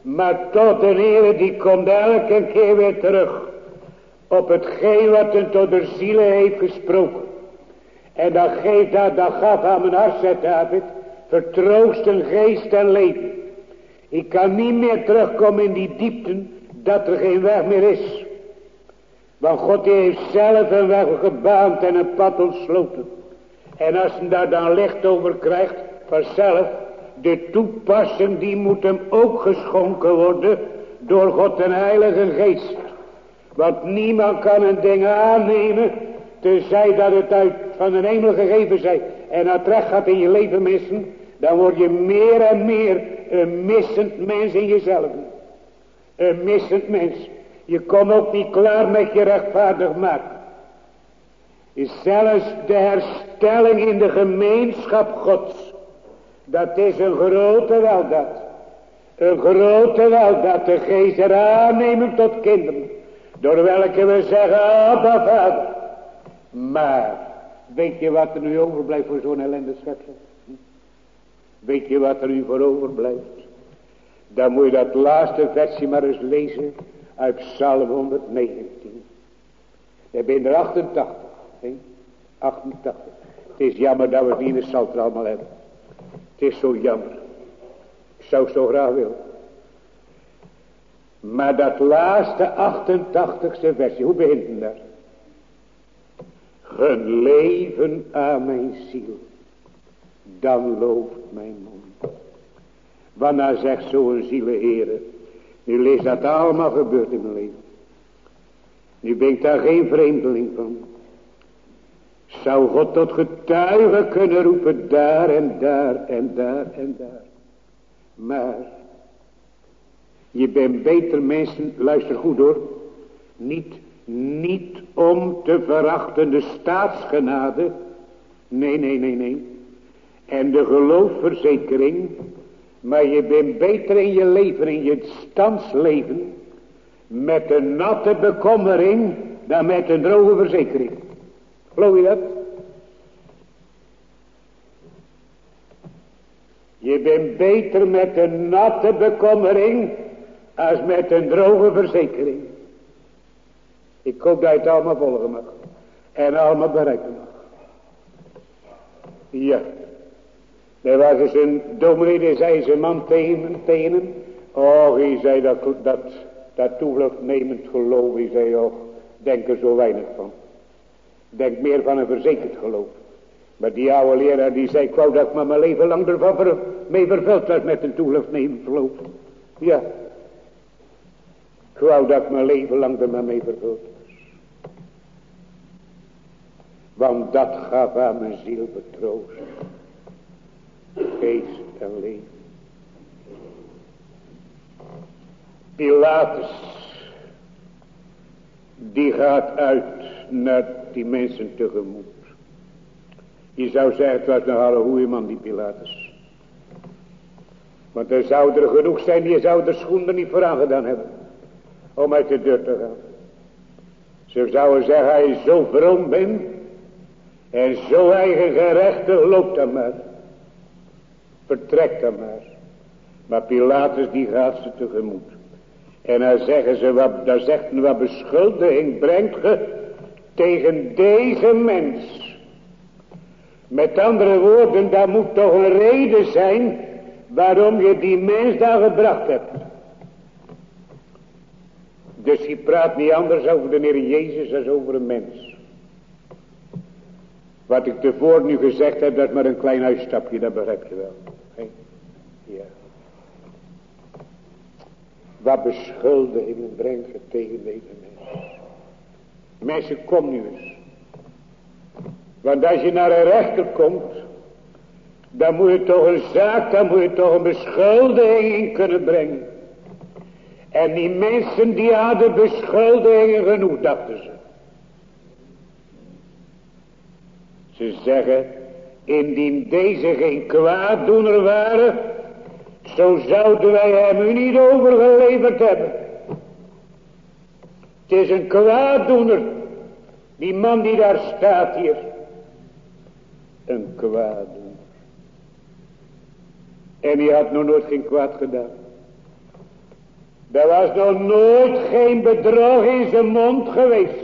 Maar tot de Heer die komt elke keer weer terug. Op hetgeen wat hij tot de zielen heeft gesproken. En dat geeft dat, dat gaf aan mijn hart, zegt David. Vertroosten, geest en leven. Ik kan niet meer terugkomen in die diepten. Dat er geen weg meer is. Want God die heeft zelf een weg gebaand en een pad ontsloten. En als hij daar dan licht over krijgt. Vanzelf. De toepassing die moet hem ook geschonken worden. Door God en Heilige Geest. Want niemand kan een ding aannemen. Tenzij dat het uit van een hemel gegeven zij. En dat recht gaat in je leven missen. Dan word je meer en meer een missend mens in jezelf. Een missend mens. Je komt ook niet klaar met je rechtvaardig maken. Zelfs de herstelling in de gemeenschap Gods. Dat is een grote weldaad. Een grote weldaad. De geest er aannemen tot kinderen. Door welke we zeggen, Abba Vader. Maar, weet je wat er nu overblijft voor zo'n ellende schepsel? Weet je wat er nu voor overblijft? Dan moet je dat laatste versje maar eens lezen uit Psalm honderdnegentien. Daar ben je er achtentachtig. He? achtentachtig. Het is jammer dat we het niet in de Psalter allemaal hebben. Het is zo jammer. Ik zou het zo graag willen. Maar dat laatste achtentachtigste versje, hoe begint het daar? Gun leven aan mijn ziel, dan looft mijn mond. Want dan zegt zo'n ziele Heere, nu lees dat allemaal gebeurd in mijn leven. Nu ben ik daar geen vreemdeling van. Zou God tot getuige kunnen roepen, daar en daar en daar en daar. Maar, je bent beter mensen, luister goed hoor, niet, niet om te verachten de staatsgenade, nee, nee, nee, nee, en de geloofsverzekering, maar je bent beter in je leven, in je standsleven, met een natte bekommering, dan met een droge verzekering. Geloof je dat? Je bent beter met een natte bekommering als met een droge verzekering. Ik hoop dat je het allemaal volgen mag. En allemaal bereiken mag. Ja. Er was eens een dominee, die zei zijn man tegen, tegen hem. Oh, hij zei dat, dat, dat toevluchtnemend geloof. Hij zei, oh, denk er zo weinig van. Denk meer van een verzekerd geloof. Maar die oude leraar die zei, ik wou dat ik maar mijn leven lang ervan ver, mee vervuld was met een toevluchtnemend geloof. Ja. Ik wou dat ik mijn leven lang er maar mee vervuld was. Want dat gaf aan mijn ziel betroost. Geest en leven. Pilatus. Die gaat uit naar die mensen tegemoet. Je zou zeggen, het was nogal een goeie man die Pilatus. Want er zou er genoeg zijn, die zou de schoenen niet voor aangedaan hebben. Om uit de deur te gaan. Ze zouden zeggen, hij is zo vroom bent. En zo eigen gerechtig, loop dan maar. Vertrek dan maar. Maar Pilatus die gaat ze tegemoet. En dan zeggen ze, wat, dan zegt hij, wat beschuldiging brengt ge tegen deze mens. Met andere woorden, daar moet toch een reden zijn waarom je die mens daar gebracht hebt. Dus je praat niet anders over de Heer Jezus als over een mens. Wat ik tevoren nu gezegd heb, dat is maar een klein uitstapje, dat begrijp je wel. He? Ja. Wat beschuldigingen brengt je tegen deze mensen. Mensen, kom nu eens. Want als je naar een rechter komt, dan moet je toch een zaak, dan moet je toch een beschuldiging in kunnen brengen. En die mensen die hadden beschuldigingen genoeg, dachten ze. Ze zeggen, indien deze geen kwaaddoener waren, zo zouden wij hem u niet overgeleverd hebben. Het is een kwaaddoener, die man die daar staat hier. Een kwaaddoener. En hij had nog nooit geen kwaad gedaan. Er was nog nooit geen bedrog in zijn mond geweest.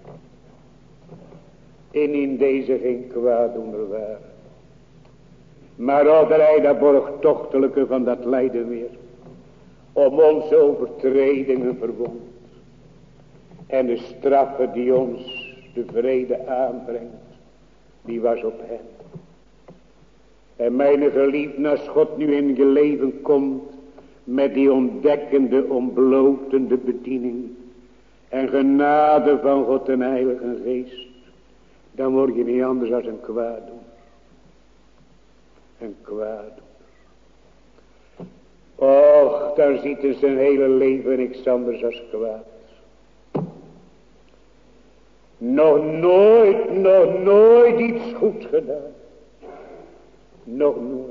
En in deze geen kwaaddoener waren. Maar hadden hij dat borgtochtelijke van dat lijden weer. Om onze overtredingen verwond. En de straffe die ons de vrede aanbrengt. Die was op hem. En mijn geliefde, als God nu in je leven komt. Met die ontdekkende, ontblotende bediening. En genade van God en Heilige Geest. Dan word je niet anders als een kwaaddoener. Een kwaaddoener. Och, dan ziet hij zijn hele leven niks anders als kwaad. Nog nooit, nog nooit iets goeds gedaan. Nog nooit.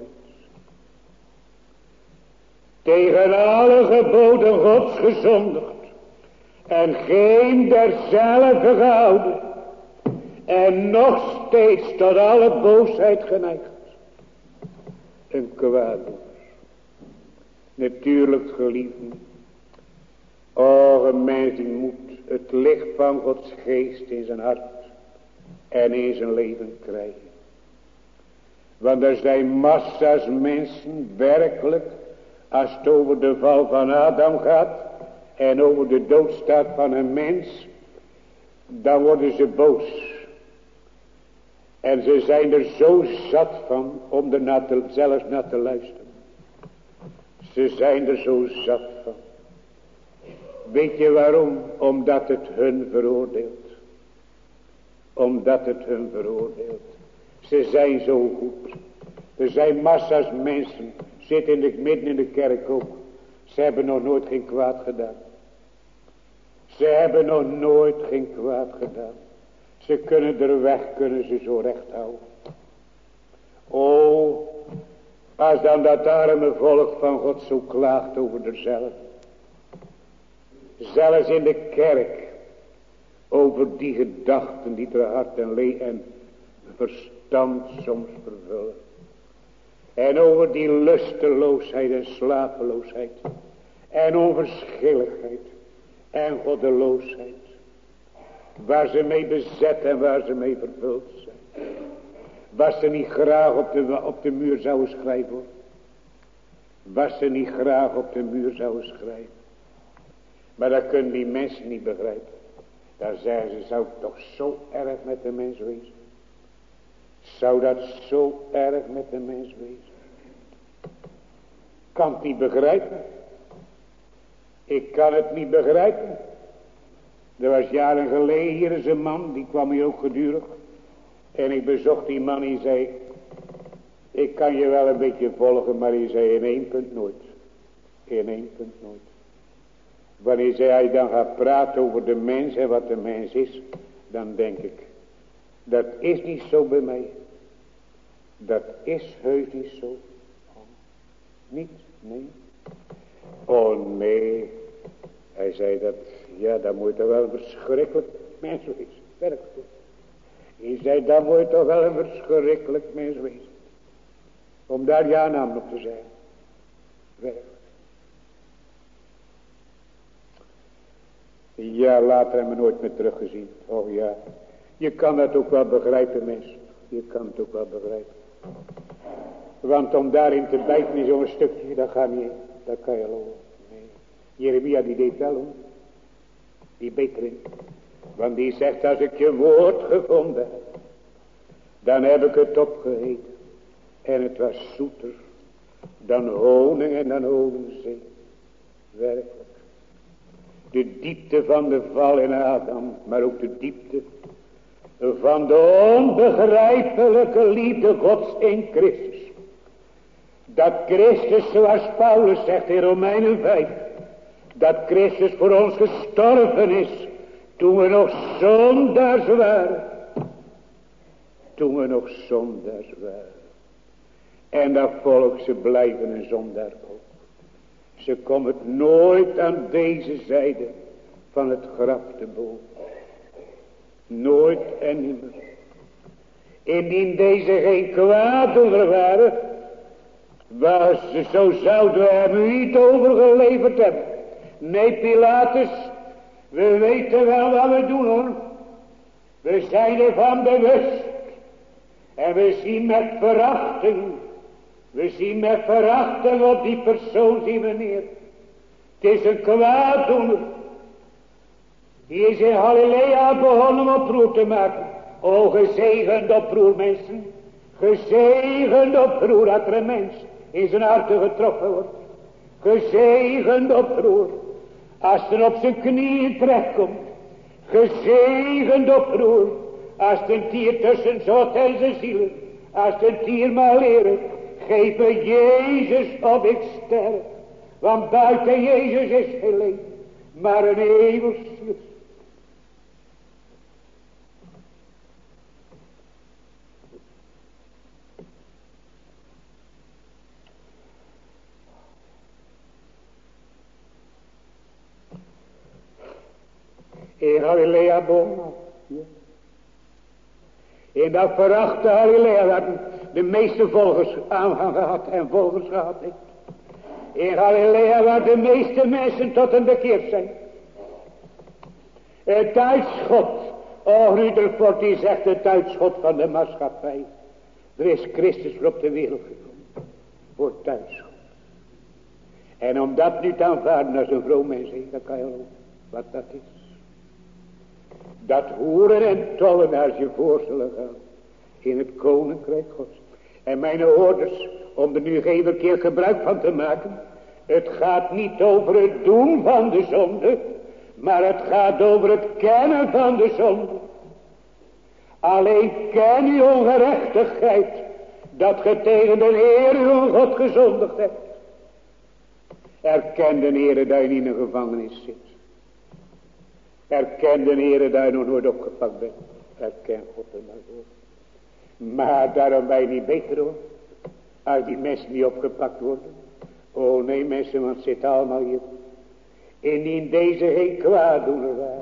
Tegen alle geboden Gods gezondigd. En geen derzelfde gehouden. En nog steeds tot alle boosheid geneigd. Een kwaaddoener. Natuurlijk geliefden. O, een mens die moet het licht van Gods geest in zijn hart en in zijn leven krijgen. Want er zijn massa's mensen werkelijk, als het over de val van Adam gaat en over de doodstaat van een mens, dan worden ze boos. En ze zijn er zo zat van om er naar te, zelfs naar te luisteren. Ze zijn er zo zat van. Weet je waarom? Omdat het hun veroordeelt. Omdat het hun veroordeelt. Ze zijn zo goed. Er zijn massa's mensen. Zitten in de, midden in de kerk ook. Ze hebben nog nooit geen kwaad gedaan. Ze hebben nog nooit geen kwaad gedaan. Ze kunnen er weg, kunnen ze zo recht houden. O, als dan dat arme volk van God zo klaagt over zichzelf. Zelfs in de kerk. Over die gedachten die ter hart en, le- en verstand soms vervullen. En over die lusteloosheid en slapeloosheid. En onverschilligheid. En goddeloosheid. Waar ze mee bezet en waar ze mee vervuld zijn. Was ze niet graag op de, op de muur zouden schrijven. Hoor. Was ze niet graag op de muur zouden schrijven. Maar dat kunnen die mensen niet begrijpen. Dan zeggen ze, zou het toch zo erg met de mens wezen? Zou dat zo erg met de mens wezen? Kan het niet begrijpen. Ik kan het niet begrijpen. Er was jaren geleden hier eens een man, die kwam hier ook gedurig. En ik bezocht die man en die zei, ik kan je wel een beetje volgen, maar hij zei in één punt nooit. In één punt nooit. Wanneer zei hij dan gaat praten over de mens en wat de mens is, dan denk ik, dat is niet zo bij mij. Dat is heus niet zo. Oh, niet, nee. Oh nee. Hij zei dat, ja, dan moet je toch wel een verschrikkelijk mens wezen. Werkelijk. Hij zei, dan moet je toch wel een verschrikkelijk mens wezen. Om daar ja naam op te zijn. Werkelijk. Ja, later hebben we nooit meer teruggezien. Oh ja, je kan dat ook wel begrijpen, mensen. Je kan het ook wel begrijpen. Want om daarin te bijten in zo'n stukje, dat gaat niet. Dat kan je lopen. Nee. Jeremia die deed wel hoor. Die beet erin. Want die zegt, als ik je woord gevonden heb, dan heb ik het opgegeten. En het was zoeter dan honing en dan honingzee. Werkelijk. De diepte van de val in Adam, maar ook de diepte van de onbegrijpelijke liefde Gods in Christus. Dat Christus, zoals Paulus zegt in Romeinen vijf, dat Christus voor ons gestorven is, toen we nog zondaars waren. Toen we nog zondaars waren. En dat volk, ze blijven een zondaar ook. Ze komen nooit aan deze zijde van het graf te boven. Nooit en nimmer. Indien deze geen kwaaddoener waren, was ze, zo zouden we hem niet overgeleverd hebben. Nee, Pilatus, we weten wel wat we doen hoor. We zijn ervan bewust. En we zien met verachting. We zien met verachting op die persoon zien we neer. Het is een kwaaddoener. Die is in Galilea begonnen oproer te maken. O gezegend oproer mensen. Gezegend oproer dat er een mens in zijn hart getroffen wordt. Gezegend oproer. Als er op zijn knieën terechtkomt. Gezegend oproer. Als het een tier tussen zot en zijn zielen. Als het een tier maar leren. Geef me Jezus of ik sterf. Want buiten Jezus is geen leven. Maar een eeuwig slot. In Galilea boom. In dat verachte Galilea werden de meeste volgers aanhang gehad en volgers gehad. In Galilea waar de meeste mensen tot een bekeerd zijn. Het uitschot. Oh, Rutherford die zegt het uitschot van de maatschappij. Er is Christus voor op de wereld gekomen. Voor het uitschot. En om dat nu te aanvaarden als een vroom mens, dat kan je wel wat dat is. Dat hoeren en tollenaars je voor zullen gaan. In het koninkrijk Gods. En mijn ouders, om er nu geen verkeerd gebruik van te maken. Het gaat niet over het doen van de zonde. Maar het gaat over het kennen van de zonde. Alleen ken je ongerechtigheid. Dat je tegen de Heer van God gezondigd hebt. Erken de Heer dat je niet in een gevangenis zit. Erken de Heer dat je nog nooit opgepakt bent. Erken God er maar voor. Maar daarom ben je niet beter hoor. Als die mensen niet opgepakt worden. Oh nee mensen, want het zit allemaal hier. Indien deze geen kwaaddoener waren.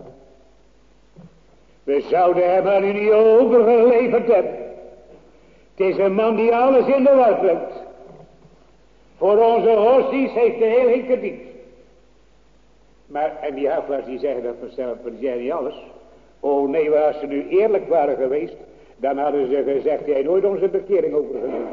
We zouden hem aan u niet overgeleverd hebben. Het is een man die alles in de war brengt. Voor onze hosties heeft de heel geen krediet. Maar, en die hafelaars die zeggen dat vanzelf, maar die zeggen niet alles. Oh nee, maar als ze nu eerlijk waren geweest, dan hadden ze gezegd, jij nooit onze bekering overgenomen.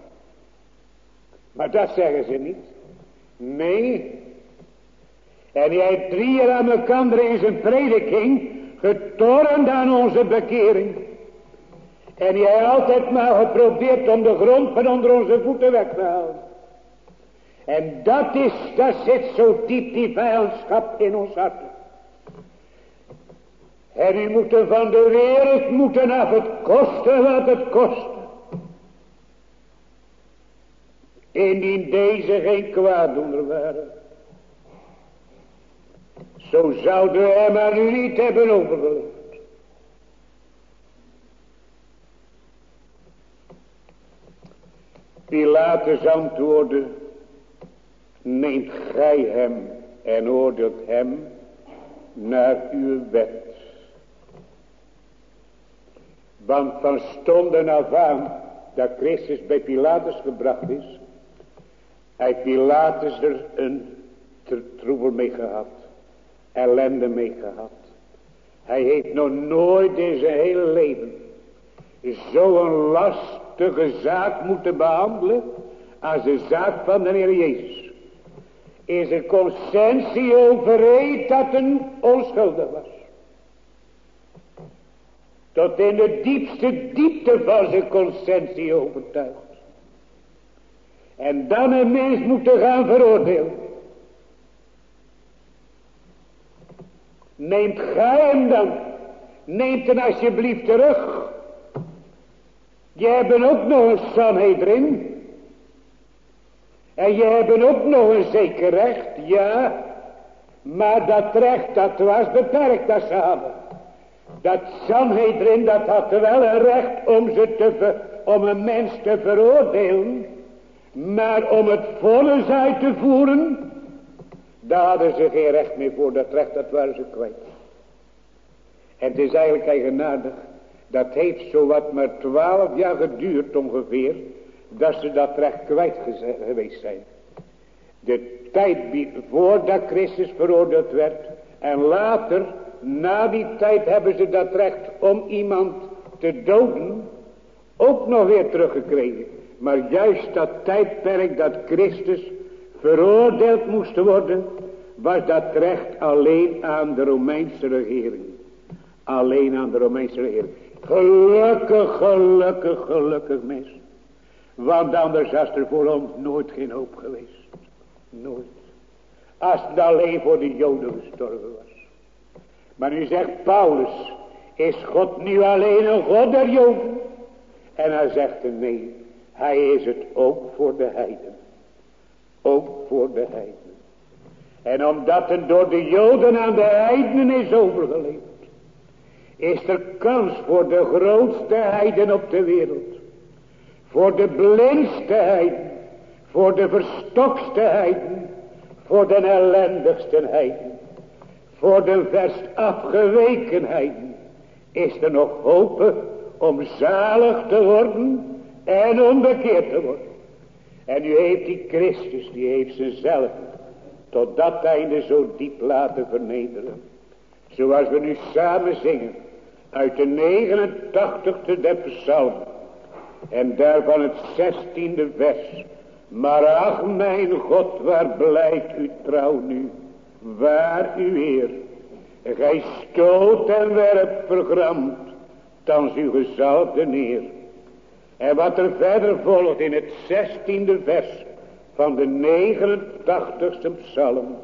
Maar dat zeggen ze niet. Nee. En jij drieën aan elkaar in zijn prediking, getornd aan onze bekering. En jij altijd maar geprobeerd om de grond van onder onze voeten weg te halen. En dat is, dat zit zo diep die vijandschap in ons hart. En u moet van de wereld moeten af het kosten wat het kost. Indien deze geen kwaaddoener waren. Zo zouden we hem aan u niet hebben overgeleverd. Pilatus antwoordde. Neemt gij hem en oordeelt hem naar uw wet. Want van stonden af aan dat Christus bij Pilatus gebracht is, heeft Pilatus er een troebel mee gehad, ellende mee gehad. Hij heeft nog nooit in zijn hele leven zo'n lastige zaak moeten behandelen als de zaak van de Heer Jezus. Is er conscientie overreed dat een onschuldig was. Tot in de diepste diepte van zijn conscientie overtuigd. En dan een mens moeten gaan veroordelen. Neemt gij hem dan. Neemt hem alsjeblieft terug. Jij bent ook nog een Sanhedrin. En je hebt ook nog een zeker recht, ja. Maar dat recht, dat was beperkt dat ze hadden. Dat Sanhedrin, dat had wel een recht om, ze te ver, om een mens te veroordelen. Maar om het vonnis uit te voeren, daar hadden ze geen recht meer voor. Dat recht, dat waren ze kwijt. En het is eigenlijk eigenaardig. Dat heeft zowat maar twaalf jaar geduurd ongeveer. Dat ze dat recht kwijt geweest zijn. De tijd voordat Christus veroordeeld werd. En later, na die tijd, hebben ze dat recht om iemand te doden ook nog weer teruggekregen. Maar juist dat tijdperk dat Christus veroordeeld moest worden, was dat recht alleen aan de Romeinse regering. Alleen aan de Romeinse regering. Gelukkig, gelukkig, gelukkig mis. Want anders was er voor ons nooit geen hoop geweest. Nooit. Als het alleen voor de Joden gestorven was. Maar nu zegt Paulus, is God nu alleen een God der Joden? En hij zegt er nee, hij is het ook voor de heiden. Ook voor de heiden. En omdat het door de Joden aan de heidenen is overgeleverd, is er kans voor de grootste heiden op de wereld. Voor de blindste heiden. Voor de verstokste heiden. Voor de ellendigste heiden. Voor de verst afgeweken heiden. Is er nog hoop om zalig te worden en om bekeerd te worden. En nu heeft die Christus, die heeft zichzelf tot dat einde zo diep laten vernederen. Zoals we nu samen zingen. Uit de negenentachtigste der psalm. En daarvan het zestiende vers. Maar ach mijn God, waar blijft uw trouw nu? Waar uw eer? Gij stoot en werpt vergramd, thans uw gezalfde neer. En wat er verder volgt in het zestiende vers van de negenentachtigste psalm.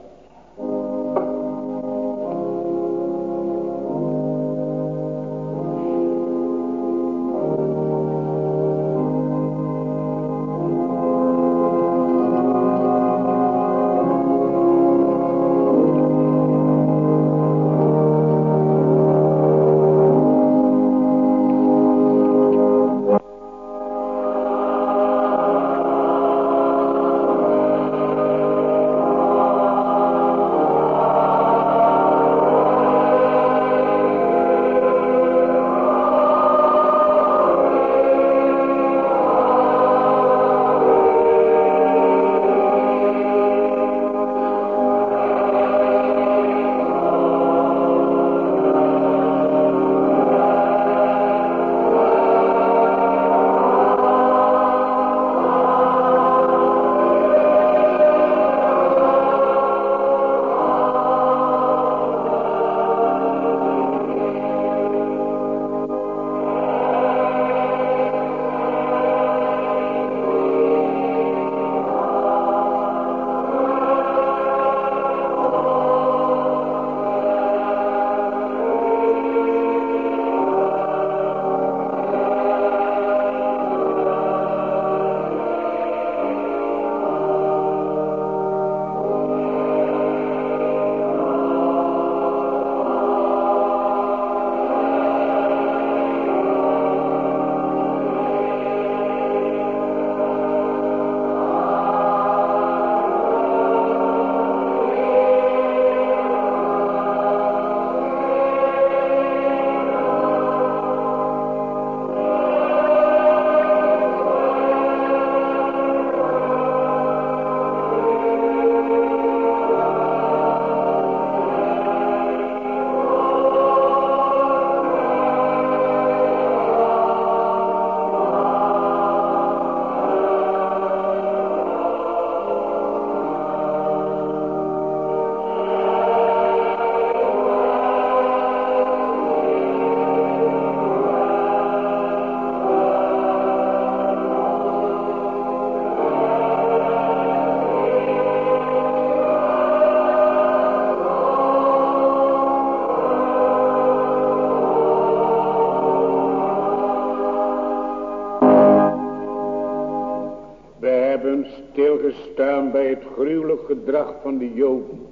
Stilgestaan bij het gruwelijk gedrag van de Joden.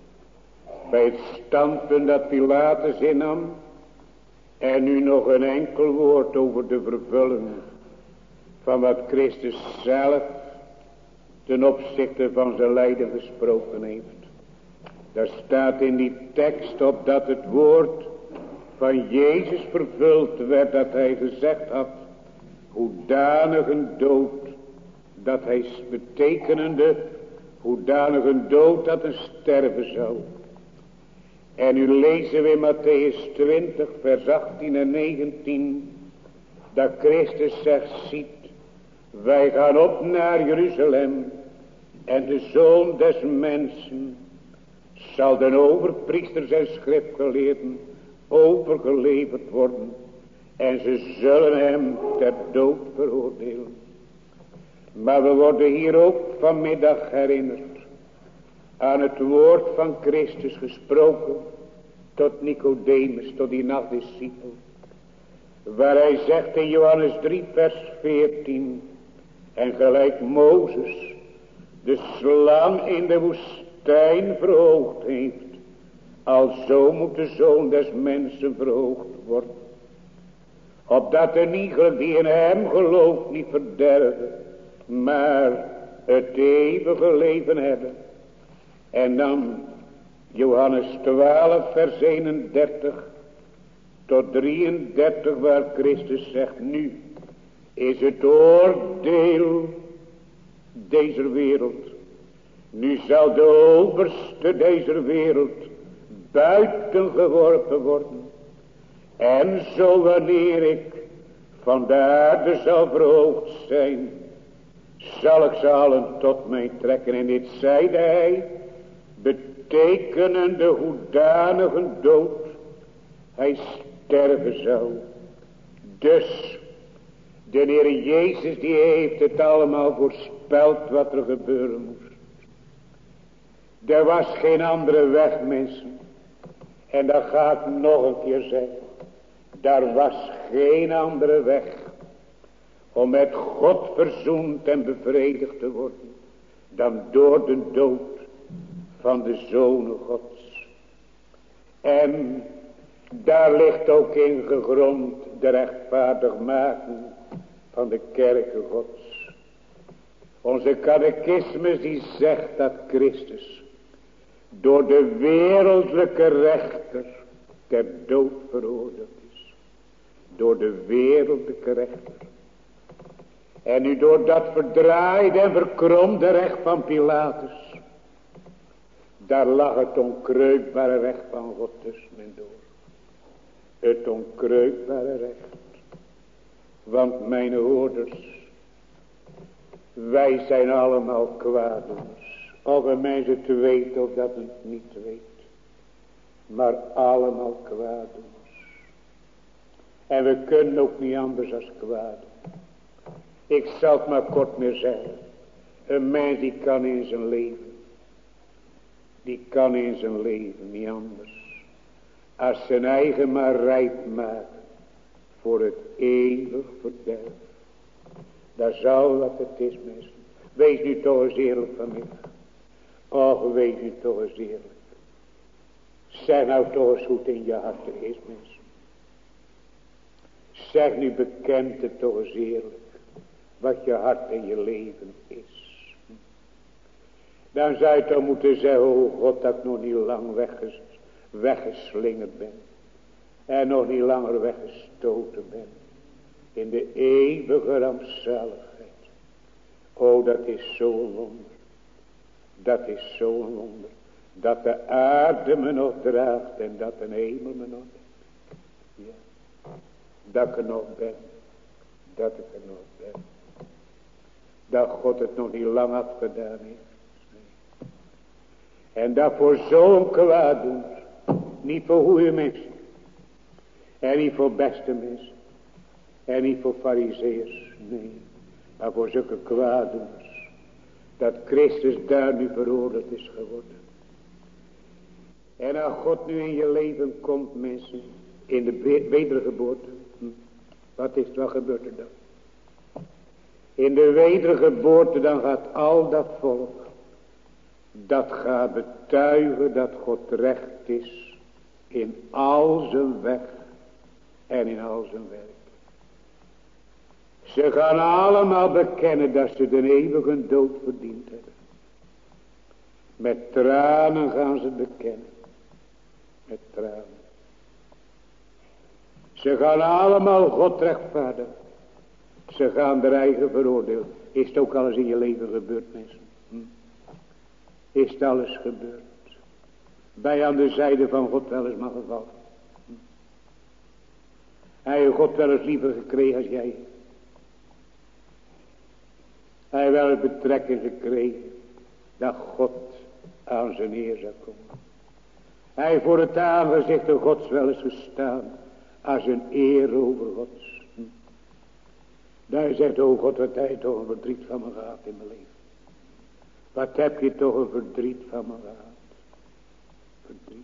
Bij het standpunt dat Pilatus innam. En nu nog een enkel woord over de vervulling van wat Christus zelf ten opzichte van zijn lijden gesproken heeft. Daar staat in die tekst op dat het woord van Jezus vervuld werd, dat hij gezegd had, hoedanig een dood, dat hij betekenende hoedanig een dood dat een sterven zou. En nu lezen we in Matthäus twintig vers achttien en negentien. Dat Christus zegt, ziet, wij gaan op naar Jeruzalem. En de Zoon des mensen zal den overpriesters en schriftgeleerden overgeleverd worden. En ze zullen hem ter dood veroordelen. Maar we worden hier ook vanmiddag herinnerd aan het woord van Christus gesproken tot Nicodemus, tot die nachtdiscipel. Waar hij zegt in Johannes drie vers veertien. En gelijk Mozes de slang in de woestijn verhoogd heeft, alzo moet de Zoon des mensen verhoogd worden. Opdat de iegelijk die in hem gelooft niet verderven, maar het eeuwige leven hebben. En dan Johannes twaalf vers eenendertig tot drieëndertig, waar Christus zegt, nu is het oordeel deze wereld. Nu zal de overste deze wereld buiten geworpen worden. En zo wanneer ik van de aarde zal verhoogd zijn, zal ik ze allen tot mij trekken. En dit zeide hij, betekenende hoedanige dood hij sterven zou. Dus de Heer Jezus die heeft het allemaal voorspeld wat er gebeuren moest. Er was geen andere weg, mensen. En dat ga ik nog een keer zeggen. Daar was geen andere weg om met God verzoend en bevredigd te worden dan door de dood van de Zoon Gods. En daar ligt ook in gegrond de rechtvaardigmaking van de kerken Gods. Onze catechismus die zegt dat Christus door de wereldlijke rechter ter dood veroordeeld is. Door de wereldlijke rechter. En nu door dat verdraaide en verkromde recht van Pilatus, daar lag het onkreukbare recht van God tussen en door. Het onkreukbare recht. Want mijn hoorders, wij zijn allemaal kwaaddoeners. Of een mens het weet of dat het niet weet. Maar allemaal kwaaddoeners. En we kunnen ook niet anders als kwaad doen. Ik zal het maar kort meer zeggen. Een mens die kan in zijn leven. Die kan in zijn leven niet anders. Als zijn eigen maar rijp maken. Voor het eeuwig verderf. Daar zou wat het is, mensen. Wees nu toch eens eerlijk vanmiddag. Och, wees nu toch eens eerlijk. Zeg nou toch eens hoe het in je hart is, mensen. Zeg nu bekend het toch eens eerlijk. Wat je hart en je leven is. Dan zou je toch moeten zeggen, oh God, dat ik nog niet lang wegges, weggeslingerd ben. En nog niet langer weggestoten ben. In de eeuwige rampzaligheid. Oh, dat is zo'n wonder. Dat is zo'n wonder. Dat de aarde me nog draagt en dat de hemel me nog draagt. Ja. Dat ik er nog ben. Dat ik er nog ben. Dat God het nog niet lang had gedaan heeft. Nee. En dat voor zo'n kwaaddoener. Niet voor goede mensen. En niet voor beste mensen. En niet voor farizeeërs. Nee. Maar voor zulke kwaaddoeners. Dat Christus daar nu veroordeeld is geworden. En als God nu in je leven komt, mensen. In de wedergeboorte. Hm. Wat is er wel gebeurd er dan? In de wedergeboorte dan gaat al dat volk. Dat gaat betuigen dat God recht is. In al zijn weg. En in al zijn werk. Ze gaan allemaal bekennen dat ze de eeuwige dood verdiend hebben. Met tranen gaan ze bekennen. Met tranen. Ze gaan allemaal God rechtvaardig. Ze gaan de eigen veroordelen. Is het ook al eens in je leven gebeurd, mensen? Hm? is het alles gebeurd. Bij aan de zijde van God wel eens mag gevallen. Hij heeft God wel eens liever gekregen als jij. Hij heeft wel eens betrekking gekregen dat God aan zijn eer zou komen. Hij heeft voor het aangezicht van Gods wel eens gestaan als een eer over Gods. Daar zegt, o God, wat heb je toch een verdriet van me gehad in mijn leven. Wat heb je toch een verdriet van me gehad. Verdriet.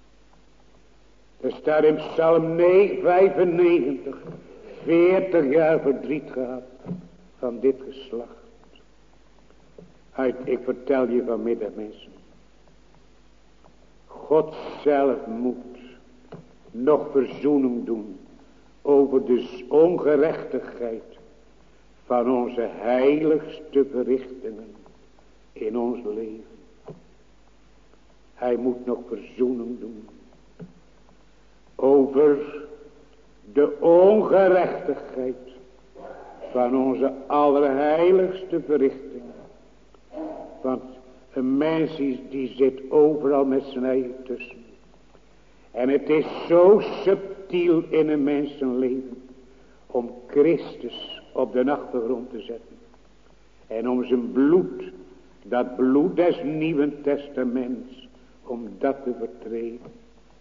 Er staat in Psalm vijfennegentig, veertig jaar verdriet gehad van dit geslacht. Uit, ik vertel je vanmiddag, mensen. God zelf moet nog verzoening doen over de ongerechtigheid van onze heiligste verrichtingen in ons leven. Hij moet nog verzoening doen over de ongerechtigheid van onze allerheiligste verrichtingen. Want een mens die, die zit overal met zijn eigen tussen. En het is zo subtiel in een mensenleven om Christus op de achtergrond te zetten. En om zijn bloed, dat bloed des Nieuwen Testaments, om dat te vertreden.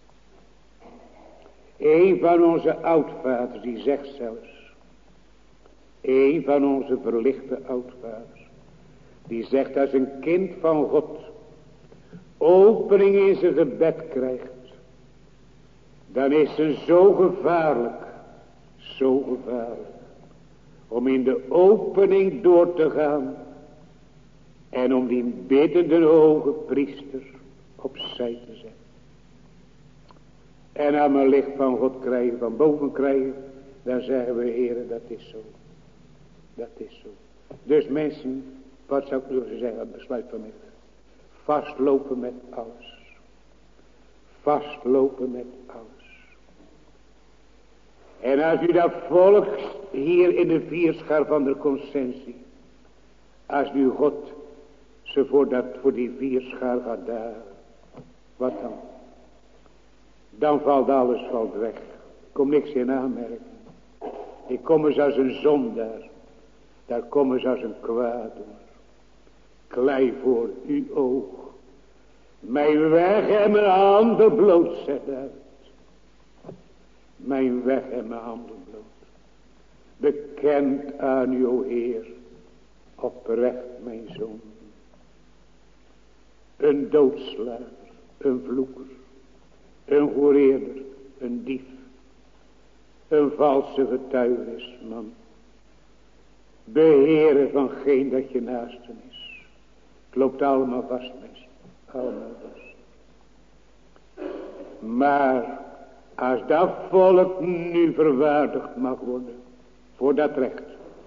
Een van onze oudvaders, die zegt zelfs, een van onze verlichte oudvaders, die zegt als een kind van God opening in zijn gebed krijgt, dan is het zo gevaarlijk, zo gevaarlijk, om in de opening door te gaan en om die biddende hoge priester opzij te zetten. En aan mijn licht van God krijgen, van boven krijgen, dan zeggen we, Heere, dat is zo. Dat is zo. Dus mensen, wat zou ik nu zeggen aan het besluit vanmiddag? Vastlopen met alles. Vastlopen met alles. En als u dat volgt hier in de vierschaar van de consensie, als nu God ze voor, dat, voor die vierschaar gaat daar, wat dan? Dan valt alles valt weg. Ik kom niks in aanmerking. Ik kom eens als een zondaar. Daar kom eens als een kwaaddoener. Klei voor uw oog. Mijn weg en mijn handen bloot, zegt uit. Mijn weg en mijn handen bloot. Bekend aan uw Heer. Oprecht mijn zoon. Een doodslager. Een vloeker. Een hoereerder. Een dief. Een valse getuigenisman. Beheeren van geen dat je naasten is. Het loopt allemaal vast, mensen. Allemaal vast. Maar als dat volk nu verwaardigd mag worden voor dat recht,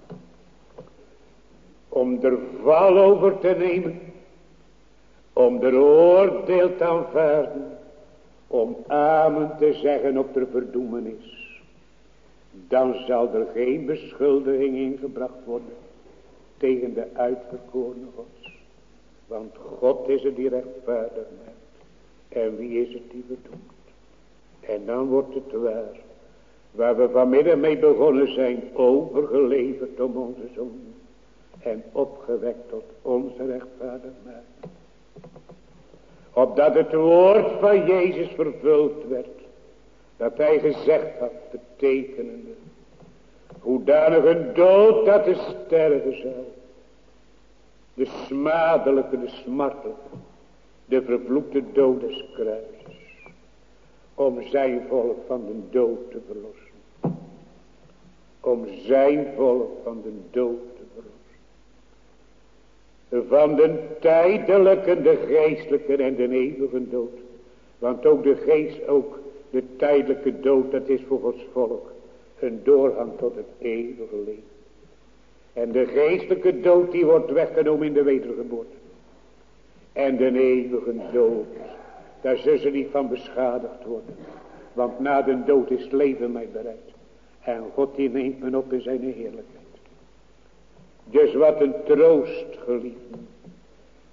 om er val over te nemen, om er oordeel te aanvaarden, om amen te zeggen op de verdoemenis, dan zal er geen beschuldiging ingebracht worden tegen de uitverkorene Gods. Want God is het die rechtvaardig maakt. En wie is het die verdoemt? En dan wordt het waar. Waar we vanmiddag mee begonnen zijn. Overgeleverd om onze zonde. En opgewekt tot onze rechtvaardig maakt. Opdat het woord van Jezus vervuld werd. Dat hij gezegd had, betekenende. Hoedanig een dood dat te sterven zou. De smadelijke, de smartelijke. De vervloekte dood des kruises. Om zijn volk van de dood te verlossen. Om zijn volk van de dood te verlossen. Van de tijdelijke, de geestelijke en de eeuwige dood. Want ook de geest, ook de tijdelijke dood, dat is voor Gods volk een doorgang tot het eeuwige leven. En de geestelijke dood die wordt weggenomen in de wedergeboorte. En de eeuwige dood, daar zullen ze niet van beschadigd worden. Want na de dood is het leven mij bereid. En God die neemt me op in zijn heerlijkheid. Dus wat een troost, geliefden,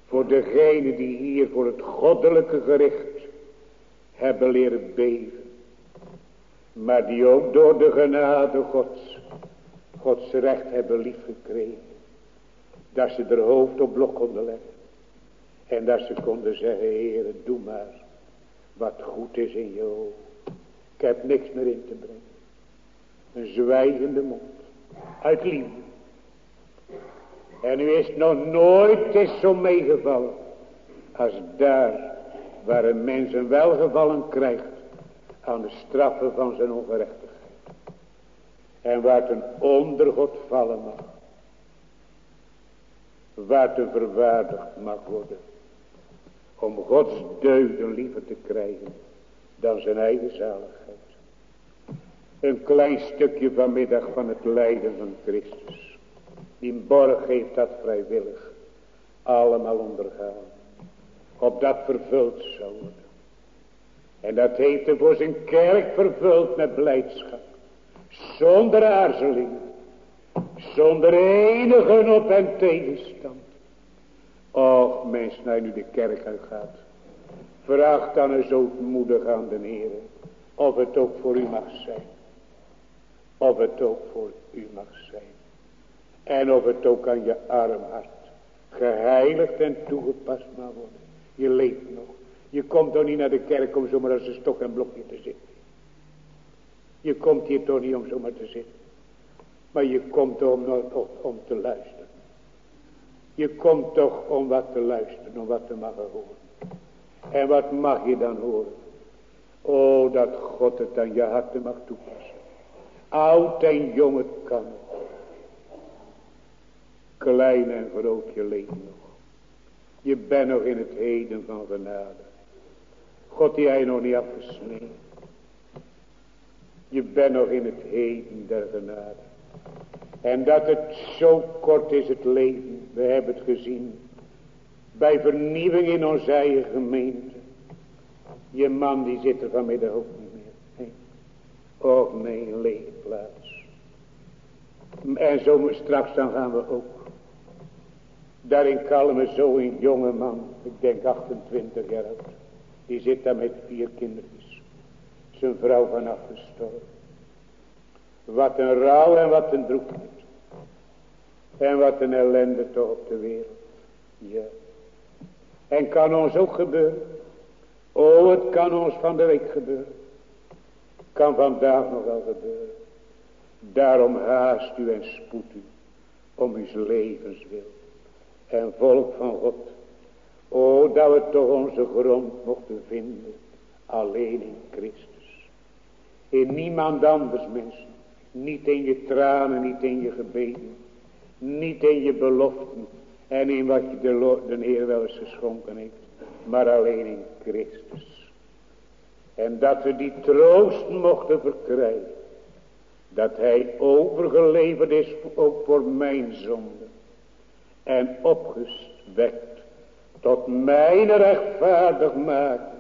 Voor degenen die hier voor het goddelijke gericht hebben leren beven. Maar die ook door de genade Gods, Gods recht hebben liefgekregen. Dat ze er hoofd op blok konden leggen. En dat ze konden zeggen, Heere, doe maar wat goed is in je ogen. Ik heb niks meer in te brengen. Een zwijgende mond. Uit liefde. En u is nog nooit is zo meegevallen. Als daar waar een mens een welgevallen krijgt. Aan de straffen van zijn ongerechtigheid. En waar het een ondergod vallen mag. Waar het een verwaardigd mag worden. Om Gods deugden liever te krijgen. Dan zijn eigen zaligheid. Een klein stukje vanmiddag van het lijden van Christus. Die borg heeft dat vrijwillig. Allemaal ondergaan. Opdat vervuld zou worden. En dat heeft hij voor zijn kerk vervuld met blijdschap. Zonder aarzeling. Zonder enige op en tegenstand. Och mens, nou nu de kerk uitgaat. Vraag dan eens ootmoedig aan de Heer. Of het ook voor u mag zijn. Of het ook voor u mag zijn. En of het ook aan je arm hart geheiligd en toegepast mag worden. Je leeft nog. Je komt toch niet naar de kerk om zomaar als een stok en blokje te zitten. Je komt hier toch niet om zomaar te zitten. Maar je komt toch om, om, om te luisteren. Je komt toch om wat te luisteren, om wat te mogen horen. En wat mag je dan horen? O, dat God het aan je harten mag toepassen. Oud en jong het kan. Klein en groot, je leeft nog. Je bent nog in het heden van genade. God die hij nog niet afgesneden. Je bent nog in het heden der genade. En dat het zo kort is het leven. We hebben het gezien. Bij vernieuwing in onze eigen gemeente. Je man die zit er vanmiddag ook niet meer. Nee. Och nee, een lege plaats. En zo straks dan gaan we ook. Daarin kalmen zo een jonge man. Ik denk achtentwintig jaar oud. Die zit daar met vier kindertjes. Zijn vrouw vanaf gestorven. Wat een rouw en wat een droefheid. En wat een ellende toch op de wereld. Ja. En kan ons ook gebeuren. Oh, het kan ons van de week gebeuren. Kan vandaag nog wel gebeuren. Daarom haast u en spoed u. Om uw levens wil. En volk van God. O, dat we toch onze grond mochten vinden. Alleen in Christus. In niemand anders, mensen. Niet in je tranen, niet in je gebeden. Niet in je beloften. En in wat je de, Lord, de Heer wel eens geschonken heeft. Maar alleen in Christus. En dat we die troost mochten verkrijgen. Dat hij overgeleverd is ook voor mijn zonde. En opgewekt tot mijn rechtvaardig maken.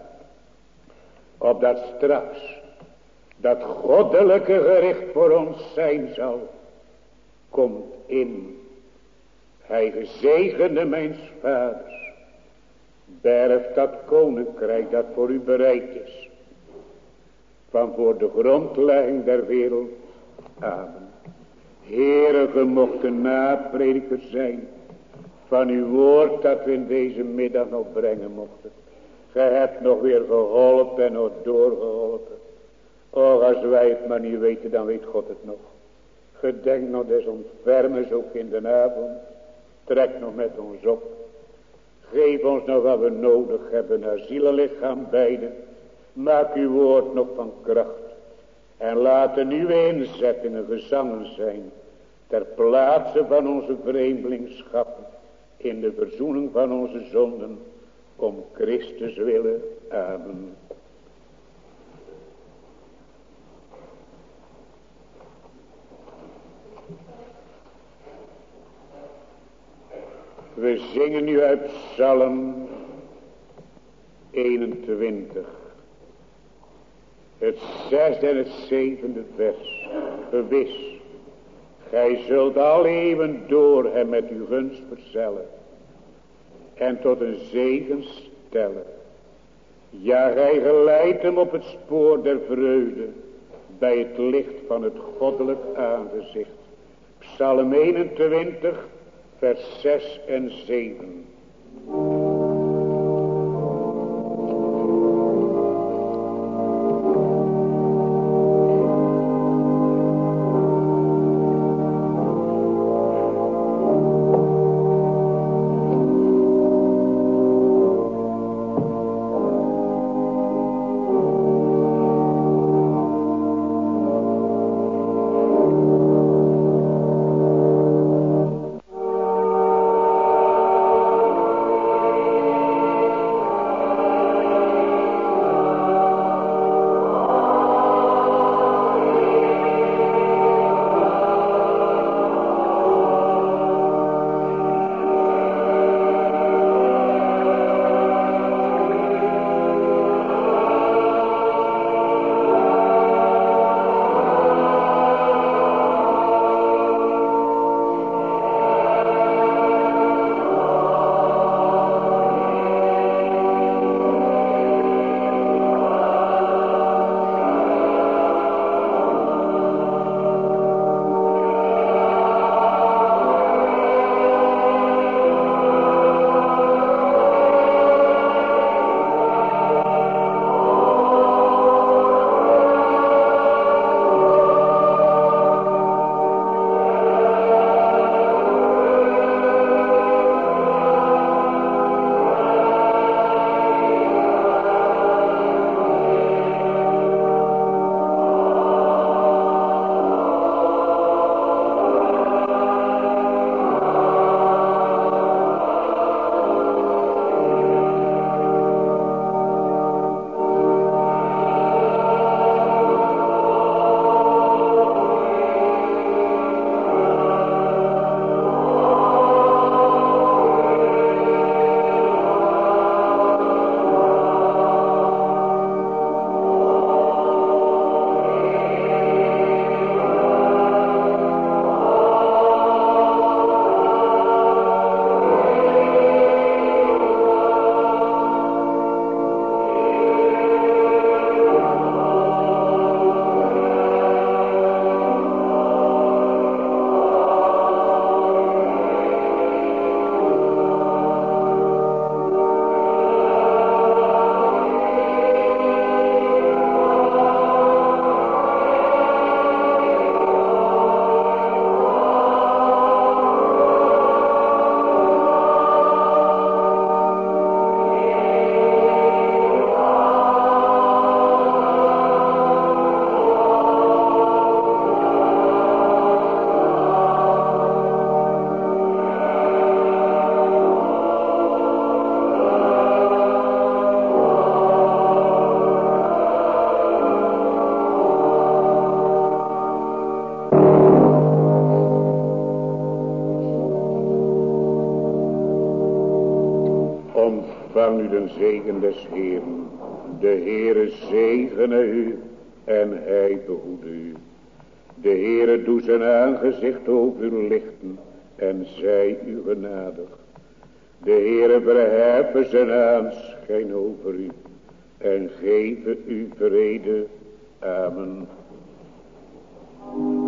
Opdat straks dat goddelijke gericht voor ons zijn zal. Komt in. Hij gezegende mijns vaders. Berft dat koninkrijk dat voor u bereid is. Van voor de grondlegging der wereld. Amen. Heere, ge mocht een naprediker zijn. Van uw woord dat we in deze middag nog brengen mochten. Ge hebt nog weer geholpen en nog doorgeholpen. Och, als wij het maar niet weten, dan weet God het nog. Gedenk nog des ontfermens ook in de avond. Trek nog met ons op. Geef ons nog wat we nodig hebben naar ziel en lichaam beide. Maak uw woord nog van kracht. En laten uw inzettingen gezangen zijn. Ter plaatse van onze vreemdelingschap. In de verzoening van onze zonden. Om Christus willen. Amen. We zingen nu uit Psalm eenentwintig. Het zesde en het zevende vers. Gewis, gij zult al eeuwen door hem met uw gunst verzellen. en tot een zegen stellen. Ja, gij geleidt hem op het spoor der vreugde, bij het licht van het goddelijk aangezicht. Psalm eenentwintig, vers zes en zeven. Ontvang u de zegen des Heeren. De Heere zegene u en hij behoede u. De Heere doet zijn aangezicht over u lichten en zij u genadig. De Heere verheffen zijn aanschijn over u en geven u vrede. Amen.